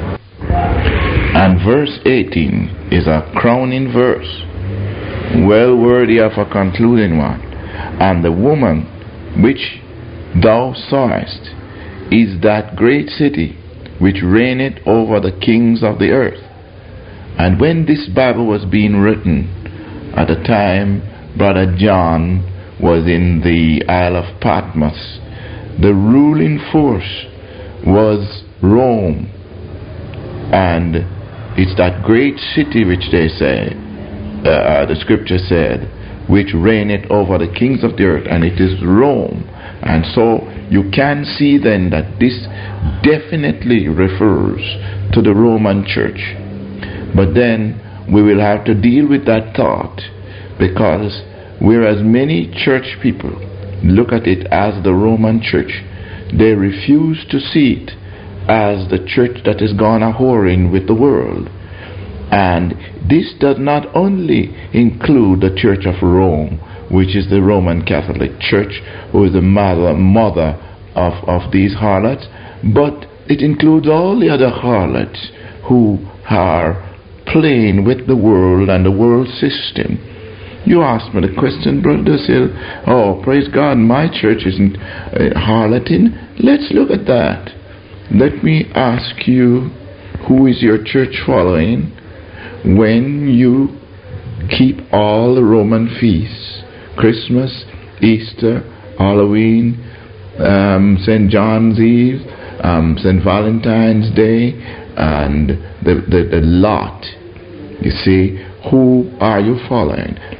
And verse 18 is a crowning verse, well worthy of a concluding one. "And the woman which thou sawest is that great city which reigneth over the kings of the earth." And when this Bible was being written, at the time Brother John was in the Isle of Patmos, the ruling force was Rome. And it's that great city which they say, the scripture said, which reigneth over the kings of the earth, and it is Rome. And so you can see then that this definitely refers to the Roman church. But then we will have to deal with that thought, because whereas many church people look at it as the Roman church, they refuse to see it as the church that is gone a-whoring with the world. And this does not only include the Church of Rome, which is the Roman Catholic Church, who is the mother of these harlots, but it includes all the other harlots who are playing with the world and the world system. You asked me the question, Brother Sill, oh, praise God, my church isn't harloting. Let's look at that. Let me ask you, who is your church following when you keep all the Roman feasts, Christmas, Easter, Halloween, St. John's Eve, St. Valentine's Day, and the lot? You see, who are you following?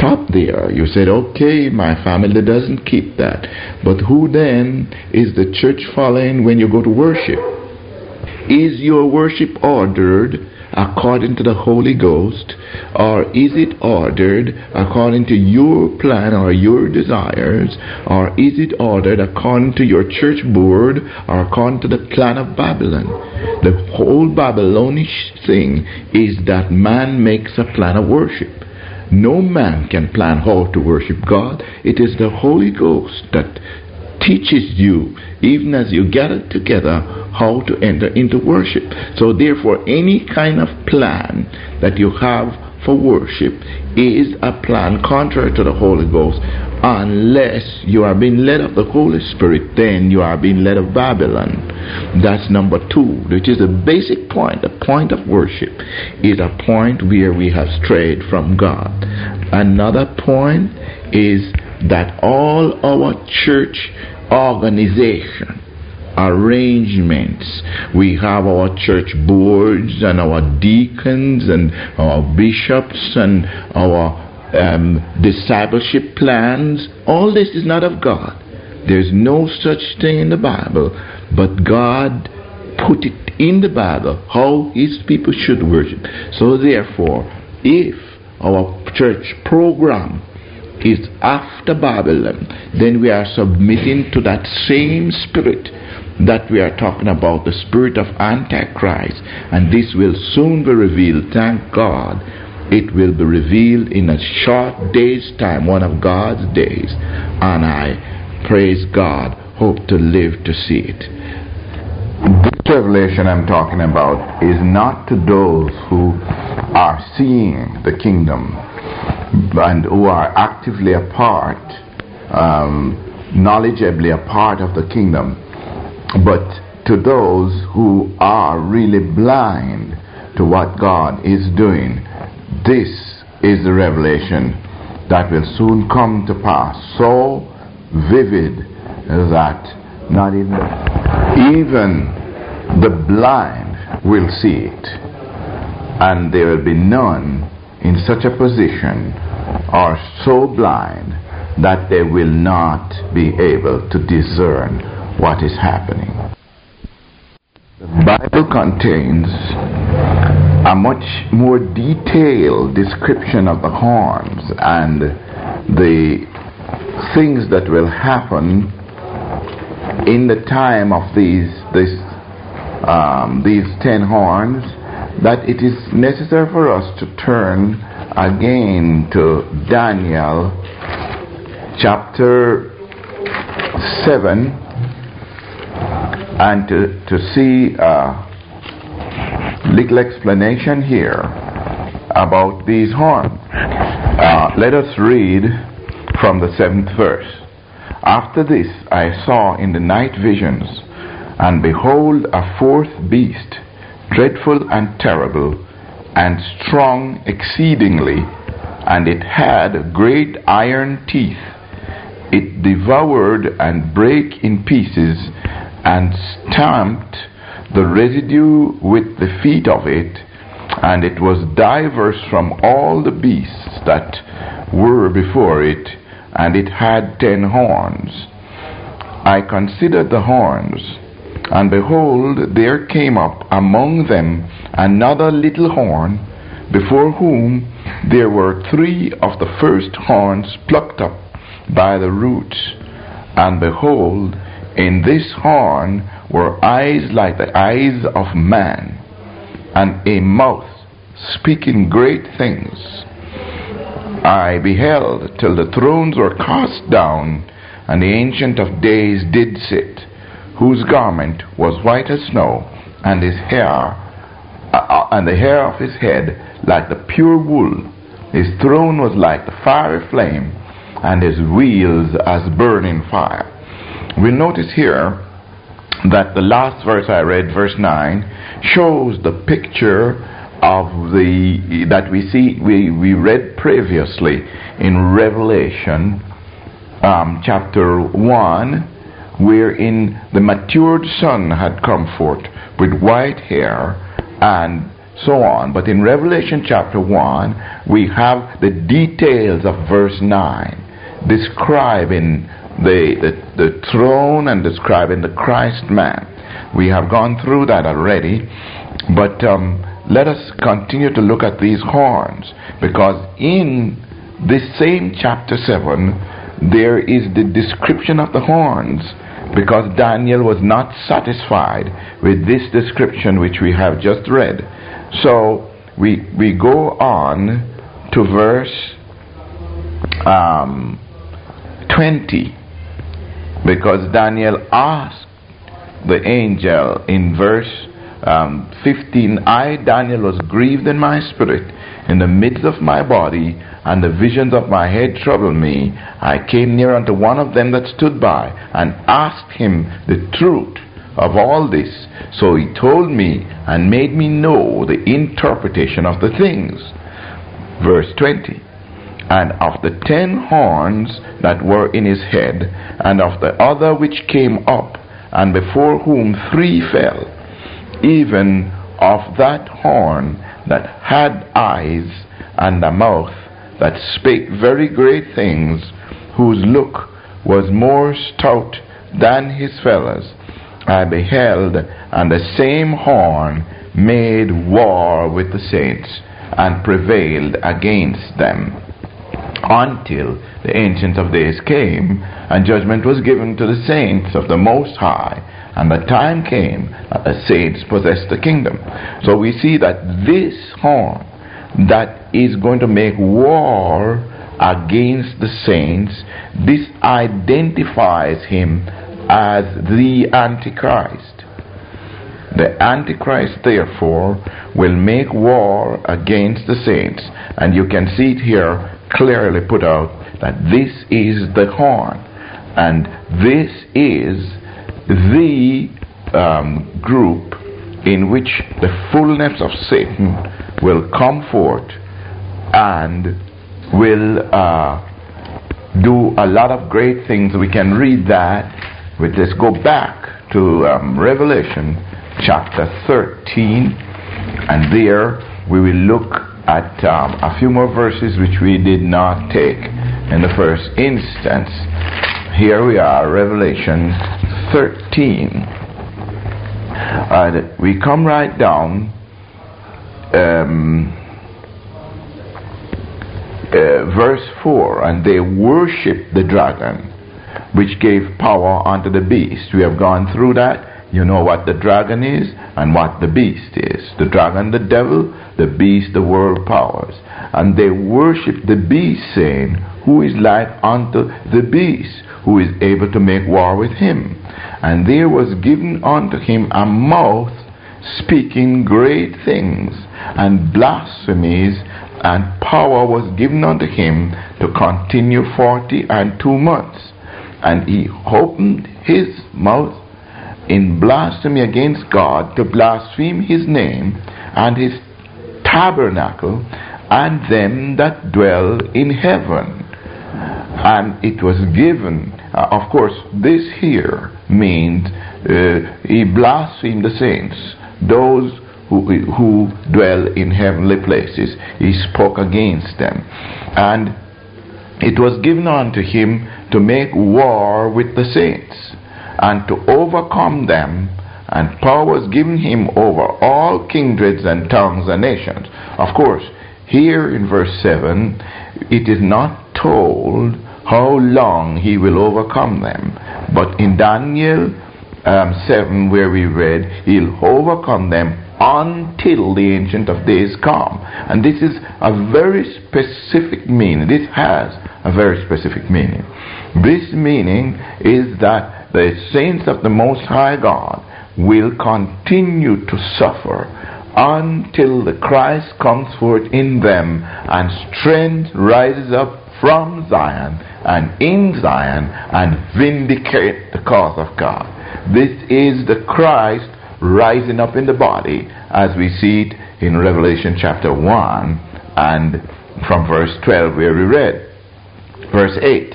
stop there. You said, okay, my family doesn't keep that. But who then is the church following when you go to worship? Is your worship ordered according to the Holy Ghost, or is it ordered according to your plan or your desires, or is it ordered according to your church board or according to the plan of Babylon? The whole Babylonish thing is that man makes a plan of worship. No man can plan how to worship God. It is the Holy Ghost that teaches you, even as you gather together, how to enter into worship. So therefore, any kind of plan that you have for worship is a plan contrary to the Holy Ghost. Unless you are being led of the Holy Spirit, then you are being led of Babylon. That's number 2, which is a basic point. The point of worship is a point where we have strayed from God. Another point is that all our church organization arrangements, we have our church boards and our deacons and our bishops and our discipleship plans. All this is not of God. There's no such thing in the Bible, but God put it in the Bible how his people should worship. So therefore, if our church program is after Babylon, then we are submitting to that same spirit that we are talking about, the spirit of Antichrist, and this will soon be revealed. Thank God, it will be revealed in a short day's time, one of God's days, and I, praise God, hope to live to see it. This revelation I'm talking about is not to those who are seeing the kingdom and who are actively a part, knowledgeably a part of the kingdom, but to those who are really blind to what God is doing. This is the revelation that will soon come to pass, so vivid that not even the blind will see it, and there will be none in such a position or so blind that they will not be able to discern what is happening. The Bible contains a much more detailed description of the horns and the things that will happen in the time of these 10 horns, that it is necessary for us to turn again to Daniel chapter 7 and to see a little explanation here about these horns. Let us read from the 7th verse. After this I saw in the night visions, and behold, a fourth beast, dreadful and terrible, and strong exceedingly, and it had great iron teeth. It devoured and brake in pieces, and stamped the residue with the feet of it, and it was diverse from all the beasts that were before it, and it had 10 horns. I considered the horns, and behold, there came up among them another little horn, before whom there were 3 of the first horns plucked up by the roots. And behold, in this horn were eyes like the eyes of man, and a mouth speaking great things. I beheld till the thrones were cast down, and the Ancient of Days did sit, whose garment was white as snow, and his hair, and the hair of his head like the pure wool. His throne was like the fiery flame, and his wheels as burning fire. We'll notice here that the last verse I read, verse 9, shows the picture of that we read previously in Revelation chapter 1, wherein the matured son had come forth with white hair and so on. But in Revelation chapter 1, we have the details of verse 9, describing the throne and describing the Christ man. We have gone through that already, but let us continue to look at these horns, because in this same chapter 7, there is the description of the horns, because Daniel was not satisfied with this description which we have just read. So we go on to verse 20, because Daniel asked the angel in verse 15, I, Daniel, was grieved in my spirit in the midst of my body, and the visions of my head troubled me. I came near unto one of them that stood by, and asked him the truth of all this. So he told me, and made me know the interpretation of the things. Verse 20, and of the 10 horns that were in his head, and of the other which came up, and before whom 3 fell, even of that horn that had eyes and a mouth, that spake very great things, whose look was more stout than his fellows, I beheld, and the same horn made war with the saints, and prevailed against them, until the Ancient of Days came, and judgment was given to the saints of the Most High, and the time came that the saints possessed the kingdom. So we see that this horn that is going to make war against the saints, this identifies him as the Antichrist. The Antichrist, therefore, will make war against the saints. And you can see it here clearly put out that this is the horn. And this is the group in which the fullness of Satan will come forth and will do a lot of great things. We can read that. Let's go back to Revelation chapter 13, and there we will look at a few more verses which we did not take in the first instance. Here we are, Revelation 13. We come right down verse 4, and they worship the dragon, which gave power unto the beast. We have gone through that. You know what the dragon is and what the beast is. The dragon, the devil; the beast, the world powers. And they worship the beast, saying, who is like unto the beast, who is able to make war with him? And there was given unto him a mouth speaking great things, and blasphemies, and power was given unto him to continue 42 months. And he opened his mouth in blasphemy against God, to blaspheme his name and his tabernacle, and them that dwell in heaven. And it was given, of course, this here means he blasphemed the saints, those who dwell in heavenly places. He spoke against them. And it was given unto him to make war with the saints, and to overcome them, and power was given him over all kindreds and tongues and nations. Of course, here in verse 7, it is not told how long he will overcome them. But in Daniel 7, where we read, he'll overcome them until the Ancient of Days come. And this is a very specific meaning. This has a very specific meaning. This meaning is that the saints of the Most High God will continue to suffer until the Christ comes forth in them, and strength rises up from Zion and in Zion, and vindicate the cause of God. This is the Christ rising up in the body, as we see it in Revelation chapter 1 and from verse 12 where we read. Verse 8,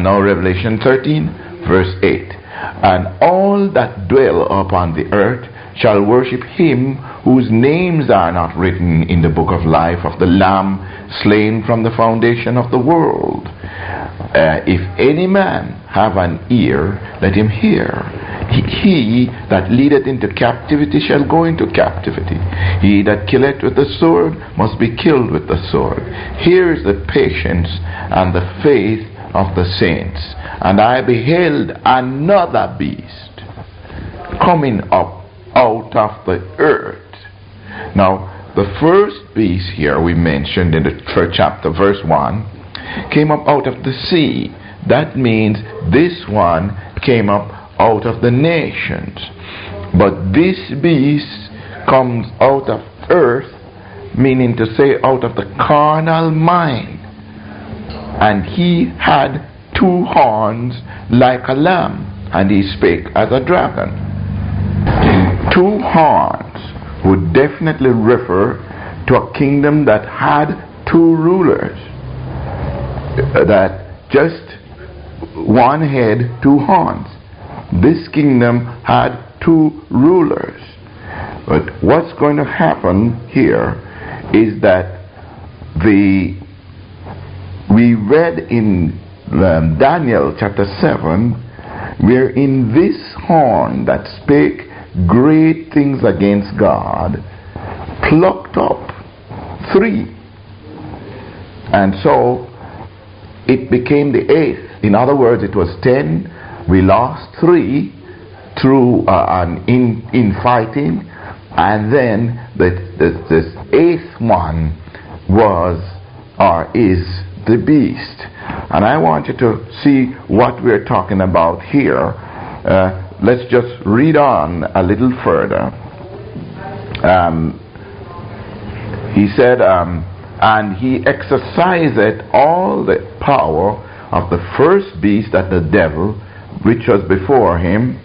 Revelation 13, verse 8. And all that dwell upon the earth shall worship him whose names are not written in the book of life of the Lamb slain from the foundation of the world. If any man have an ear, let him hear. He that leadeth into captivity shall go into captivity. He that killeth with the sword must be killed with the sword. Here is the patience and the faith of the saints. And I beheld another beast coming up out of the earth. Now, the first beast here we mentioned in the third chapter, verse 1, came up out of the sea. That means this one came up out of the nations. But this beast comes out of earth, meaning to say out of the carnal mind. And he had 2 horns like a lamb, and he spake as a dragon. 2 horns would definitely refer to a kingdom that had 2 rulers. That just one head, 2 horns. This kingdom had 2 rulers. But what's going to happen here is that we read in Daniel chapter 7, where in this horn that spake great things against God, plucked up 3. And so it became the 8th. In other words, it was 10. We lost 3 through in fighting, and then the 8th one was or is the beast. And I want you to see what we're talking about here. Let's just read on a little further. He said, and he exercised all the power of the first beast, that the devil, which was before him,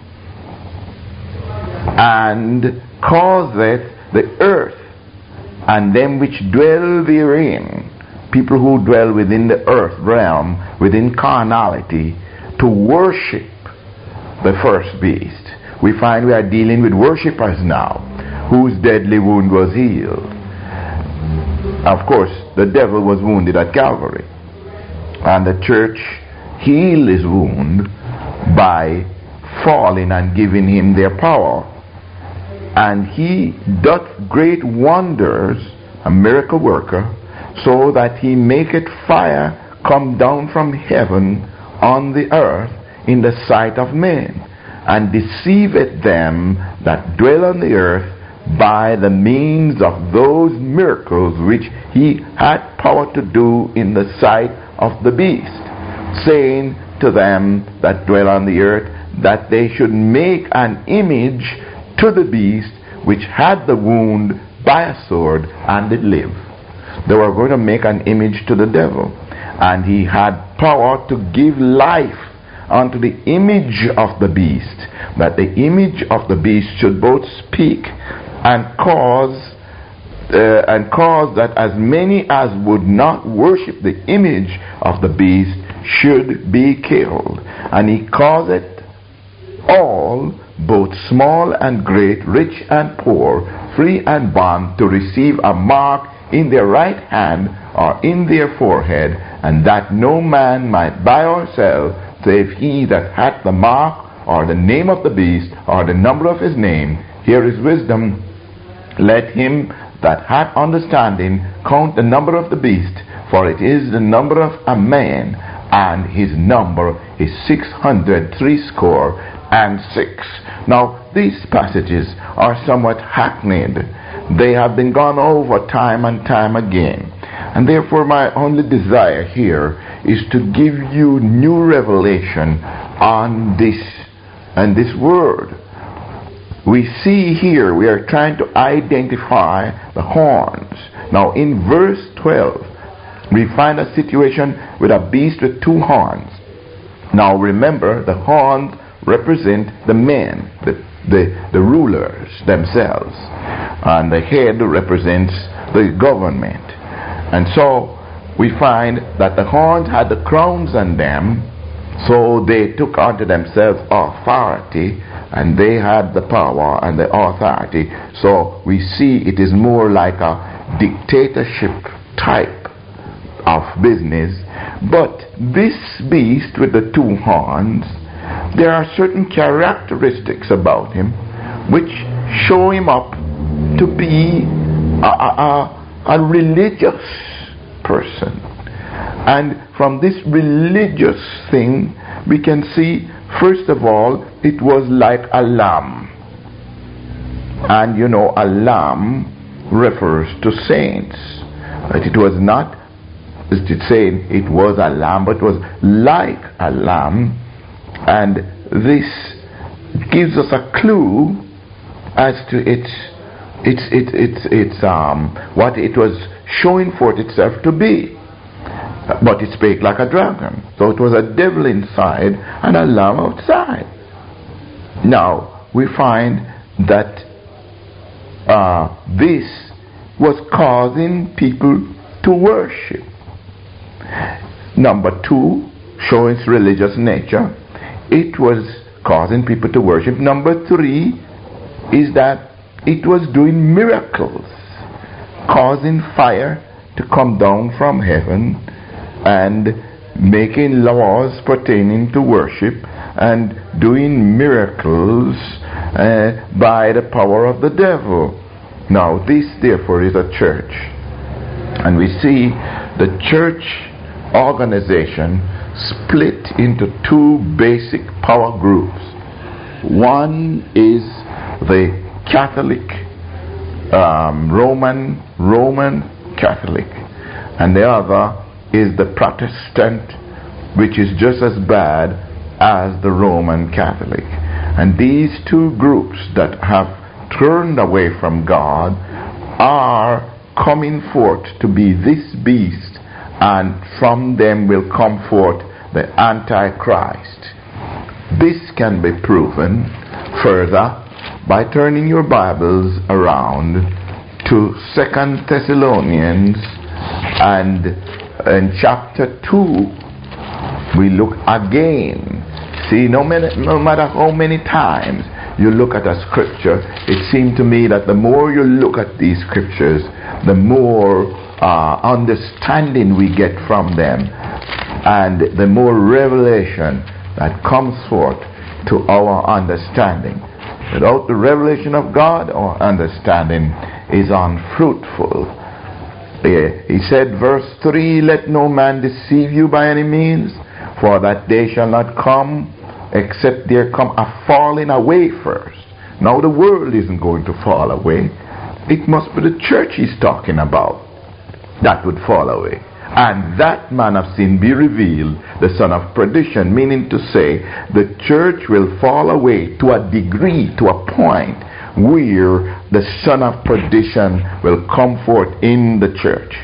and causeth the earth and them which dwell therein, people who dwell within the earth realm, within carnality, to worship the first beast. We find we are dealing with worshippers now, whose deadly wound was healed. Of course, the devil was wounded at Calvary, and the church healed his wound by falling and giving him their power. And he doth great wonders, a miracle worker, so that he maketh fire come down from heaven on the earth in the sight of men, and deceiveth them that dwell on the earth by the means of those miracles which he had power to do in the sight of the beast, saying to them that dwell on the earth that they should make an image to the beast which had the wound by a sword and did live. They were going to make an image to the devil, and he had power to give life unto the image of the beast, that the image of the beast should both speak and cause that as many as would not worship the image of the beast should be killed. And he causeth all, both small and great, rich and poor, free and bond, to receive a mark in their right hand or in their forehead, and that no man might buy or sell save he that hath the mark or the name of the beast or the number of his name. Here is wisdom. Let him that hath understanding count the number of the beast, for it is the number of a man, and his number is 666. Now, these passages are somewhat hackneyed. They have been gone over time and time again. And therefore my only desire here is to give you new revelation on this word. We see here, we are trying to identify the horns. Now in verse 12, we find a situation with a beast with 2 horns. Now remember, the horns represent the men, the rulers themselves. And the head represents the government. And so we find that the horns had the crowns on them, so they took unto themselves authority and they had the power and the authority. So we see it is more like a dictatorship type of business. But this beast with the two horns, there are certain characteristics about him which show him up to be a religious person. And from this religious thing, we can see, first of all, it was like a lamb. And you know, a lamb refers to saints. But it was not, it's saying it was a lamb, but it was like a lamb. And this gives us a clue as to what it was showing forth itself to be. But it spake like a dragon. So it was a devil inside and a lamb outside. Now we find that this was causing people to worship. Number two, showing its religious nature, it was causing people to worship. Number three is that it was doing miracles, causing fire to come down from heaven and making laws pertaining to worship and doing miracles by the power of the devil. Now this therefore is a church, and we see the church organization split into two basic power groups. One is the Catholic, Roman Catholic, and the other is the Protestant, which is just as bad as the Roman Catholic. And these two groups that have turned away from God are coming forth to be this beast, and from them will come forth the Antichrist. This can be proven further by turning your Bibles around to 2 Thessalonians, and in chapter 2 we look again. See, no matter how many times you look at a scripture, it seems to me that the more you look at these scriptures, the more understanding we get from them, and the more revelation that comes forth to our understanding. Without the revelation of God, our understanding is unfruitful. He said, verse 3, let no man deceive you by any means, for that day shall not come except there come a falling away first. Now the world isn't going to fall away. It must be the church he's talking about that would fall away. And that man of sin be revealed, the son of perdition, meaning to say the church will fall away to a degree, to a point where the son of perdition will come forth in the church.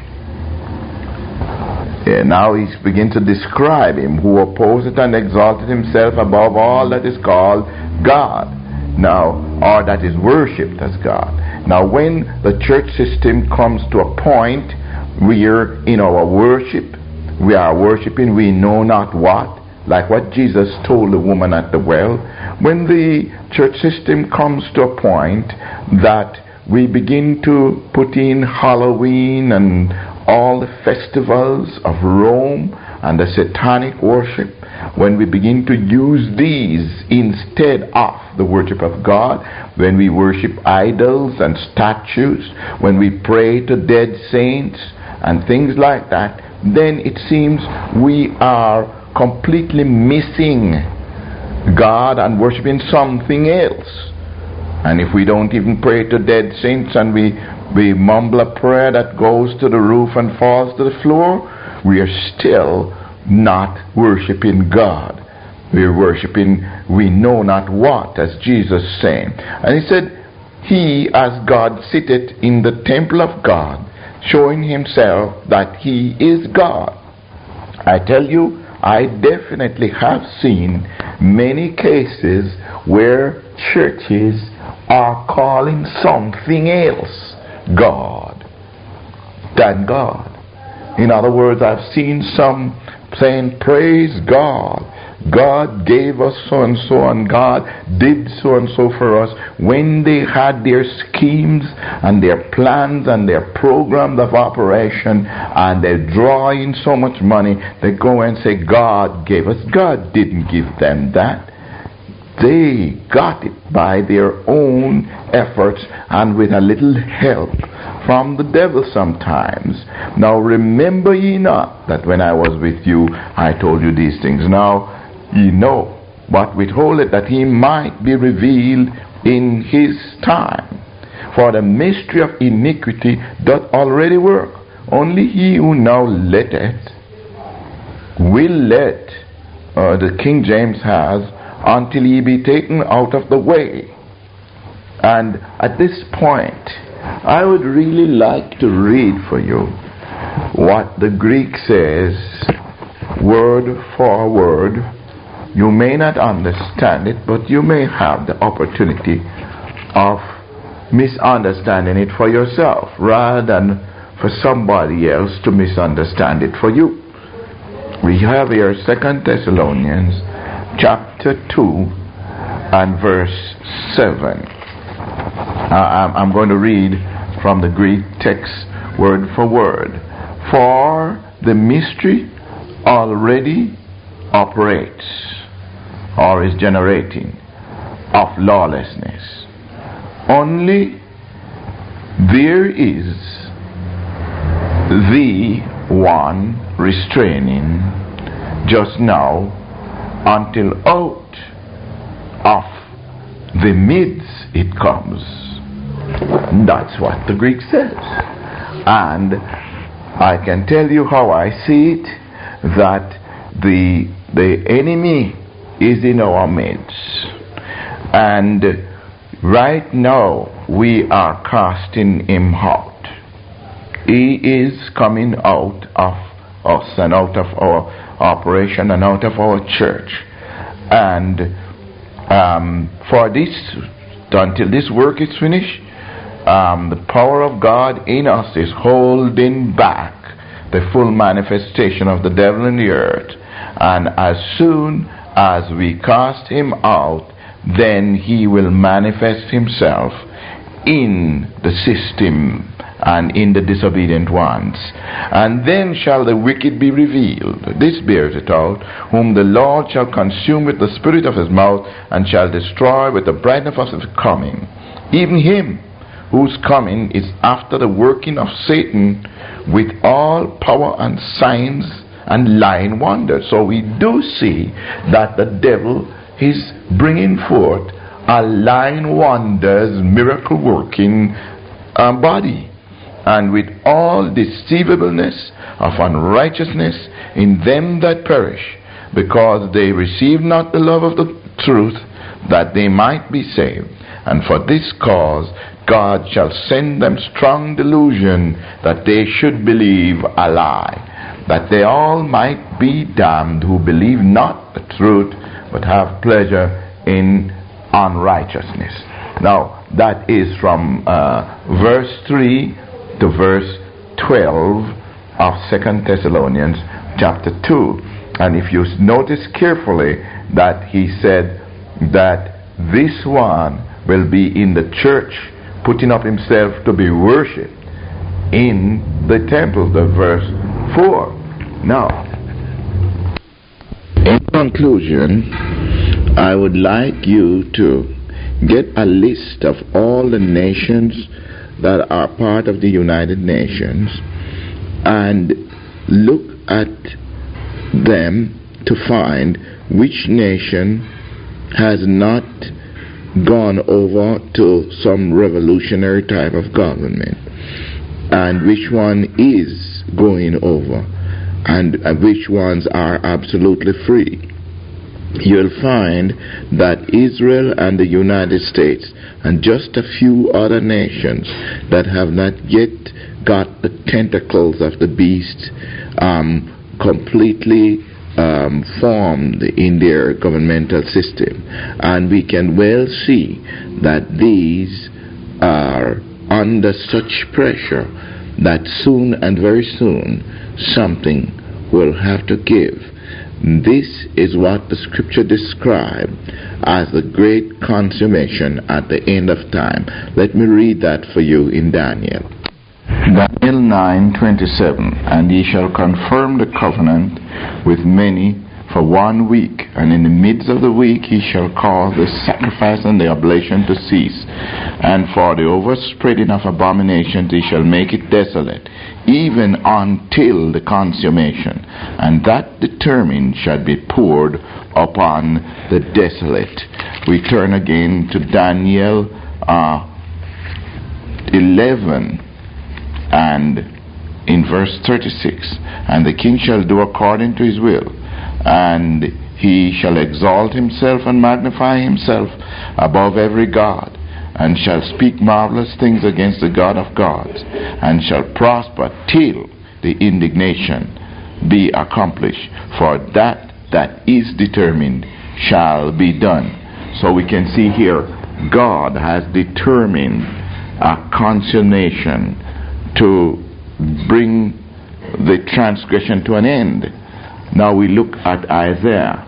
Now he's beginning to describe him who opposeth and exalted himself above all that is called God, now, or that is worshipped as God. Now when the church system comes to a point where in our worship we are worshiping we know not what, like what Jesus told the woman at the well, when the church system comes to a point that we begin to put in Halloween and all the festivals of Rome and the satanic worship, when we begin to use these instead of the worship of God, when we worship idols and statues, when we pray to dead saints and things like that, then it seems we are completely missing God and worshiping something else. And if we don't even pray to dead saints and we mumble a prayer that goes to the roof and falls to the floor, we are still not worshiping God. We are worshiping we know not what, as Jesus saying. And he said, he as God sitteth in the temple of God, showing himself that he is God. I tell you, I definitely have seen many cases where churches are calling something else God than God. In other words, I've seen some saying, praise God, God gave us so and God did so and so for us, when they had their schemes and their plans and their programs of operation and they're drawing so much money, they go and say, God gave us. God didn't give them that. They got it by their own efforts and with a little help from the devil sometimes. Now remember ye not that when I was with you, I told you these things. Now ye know, but withhold it that he might be revealed in his time. For the mystery of iniquity doth already work. Only he who now letteth will let, the King James has, until ye be taken out of the way. And at this point, I would really like to read for you what the Greek says, word for word. You may not understand it, but you may have the opportunity of misunderstanding it for yourself, rather than for somebody else to misunderstand it for you. We have here 2 Thessalonians chapter 2 and verse 7. I'm going to read from the Greek text word for word. For the mystery already operates or is generating of lawlessness. Only there is the one restraining just now, until out of the midst it comes. That's what the Greek says. And I can tell you how I see it, that the enemy is in our midst. And right now we are casting him out. He is coming out of us and out of our operation and out of our church. And for this, until this work is finished, the power of God in us is holding back the full manifestation of the devil in the earth. And as soon as we cast him out, then he will manifest himself in the system and in the disobedient ones. And then shall the wicked be revealed. This bears it out, whom the Lord shall consume with the spirit of his mouth, and shall destroy with the brightness of his coming. Even him whose coming is after the working of Satan with all power and signs and lying wonders. So we do see that the devil is bringing forth a lying wonders, miracle working body, and with all deceivableness of unrighteousness in them that perish, because they receive not the love of the truth, that they might be saved. And for this cause God shall send them strong delusion, that they should believe a lie, that they all might be damned who believe not the truth, but have pleasure in unrighteousness. Now that is from verse 3 to verse 12 of 2 Thessalonians chapter 2. And if you notice carefully, that he said that this one will be in the church, putting up himself to be worshipped in the temple, the verse 4. Now, in conclusion, I would like you to get a list of all the nations that are part of the United Nations and look at them to find which nation has not gone over to some revolutionary type of government, and which one is going over, and which ones are absolutely free. You'll find that Israel and the United States and just a few other nations that have not yet got the tentacles of the beast completely formed in their governmental system. And we can well see that these are under such pressure that soon and very soon something will have to give. This is what the scripture describes as the great consummation at the end of time. Let me read that for you in Daniel. Daniel 9:27. And he shall confirm the covenant with many for 1 week, and in the midst of the week he shall cause the sacrifice and the oblation to cease, and for the overspreading of abominations he shall make it desolate, even until the consummation, and that determined shall be poured upon the desolate. We turn again to Daniel 11 and in verse 36. And the king shall do according to his will, and he shall exalt himself and magnify himself above every god, and shall speak marvelous things against the God of gods, and shall prosper till the indignation be accomplished. For that is determined shall be done. So we can see here, God has determined a consummation to bring the transgression to an end. Now we look at Isaiah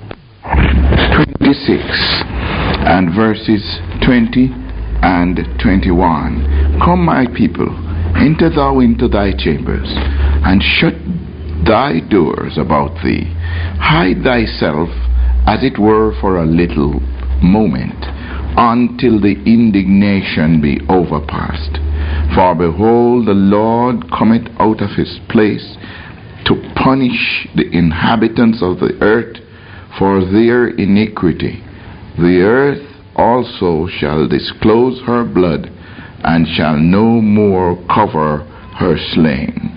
26 and verses 20 and 21. Come, my people, enter thou into thy chambers, and shut thy doors about thee. Hide thyself, as it were, for a little moment, until the indignation be overpast. For behold, the Lord cometh out of his place to punish the inhabitants of the earth for their iniquity. The earth also shall disclose her blood, and shall no more cover her slain.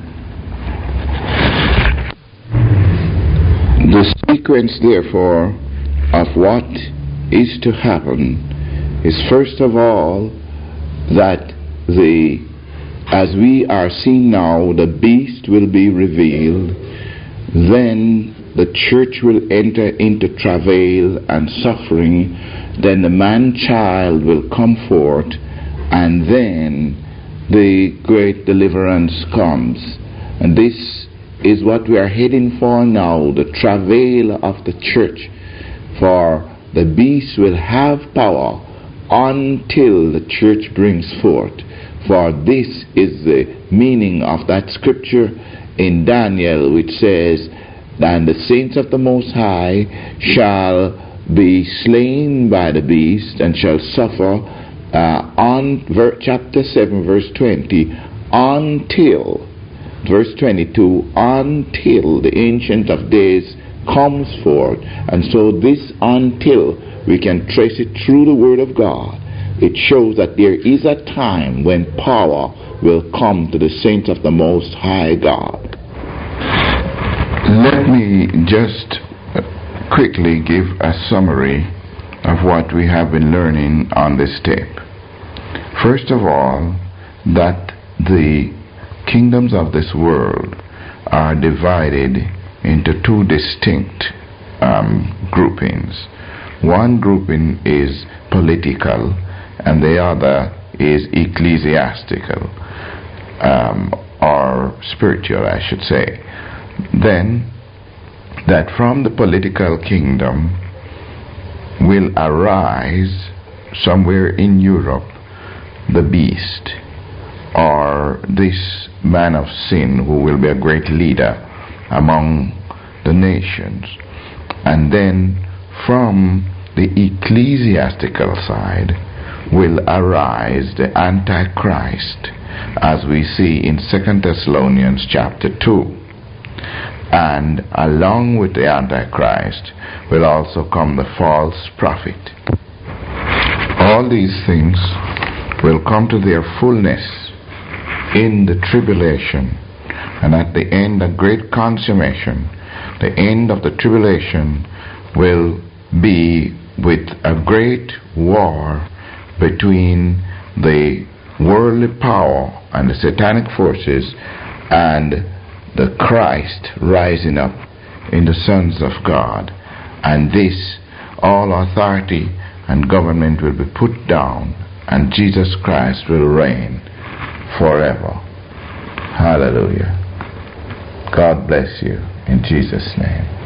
The sequence, therefore, of what is to happen is, first of all, that as we are seeing now, the beast will be revealed. Then the church will enter into travail and suffering. Then the man-child will come forth, and then the great deliverance comes. And this is what we are heading for now, the travail of the church. For the beast will have power until the church brings forth. For this is the meaning of that scripture in Daniel, which says, and the saints of the Most High shall be slain by the beast, and shall suffer, on chapter 7, verse 20, until, verse 22, until the Ancient of Days comes forth. And so this until, we can trace it through the Word of God. It shows that there is a time when power will come to the saints of the Most High God. Let me just quickly give a summary of what we have been learning on this tape. First of all, that the kingdoms of this world are divided into two distinct groupings. One grouping is political, and the other is ecclesiastical, or spiritual, I should say. Then, that from the political kingdom will arise somewhere in Europe the beast, or this man of sin who will be a great leader among the nations. And then from the ecclesiastical side will arise the Antichrist, as we see in 2 Thessalonians chapter 2. And along with the Antichrist will also come the false prophet. All these things will come to their fullness in the tribulation, and at the end, a great consummation. The end of the tribulation will be with a great war between the worldly power and the satanic forces and the Christ rising up in the sons of God. And this, all authority and government will be put down, and Jesus Christ will reign forever. Hallelujah. God bless you in Jesus' name.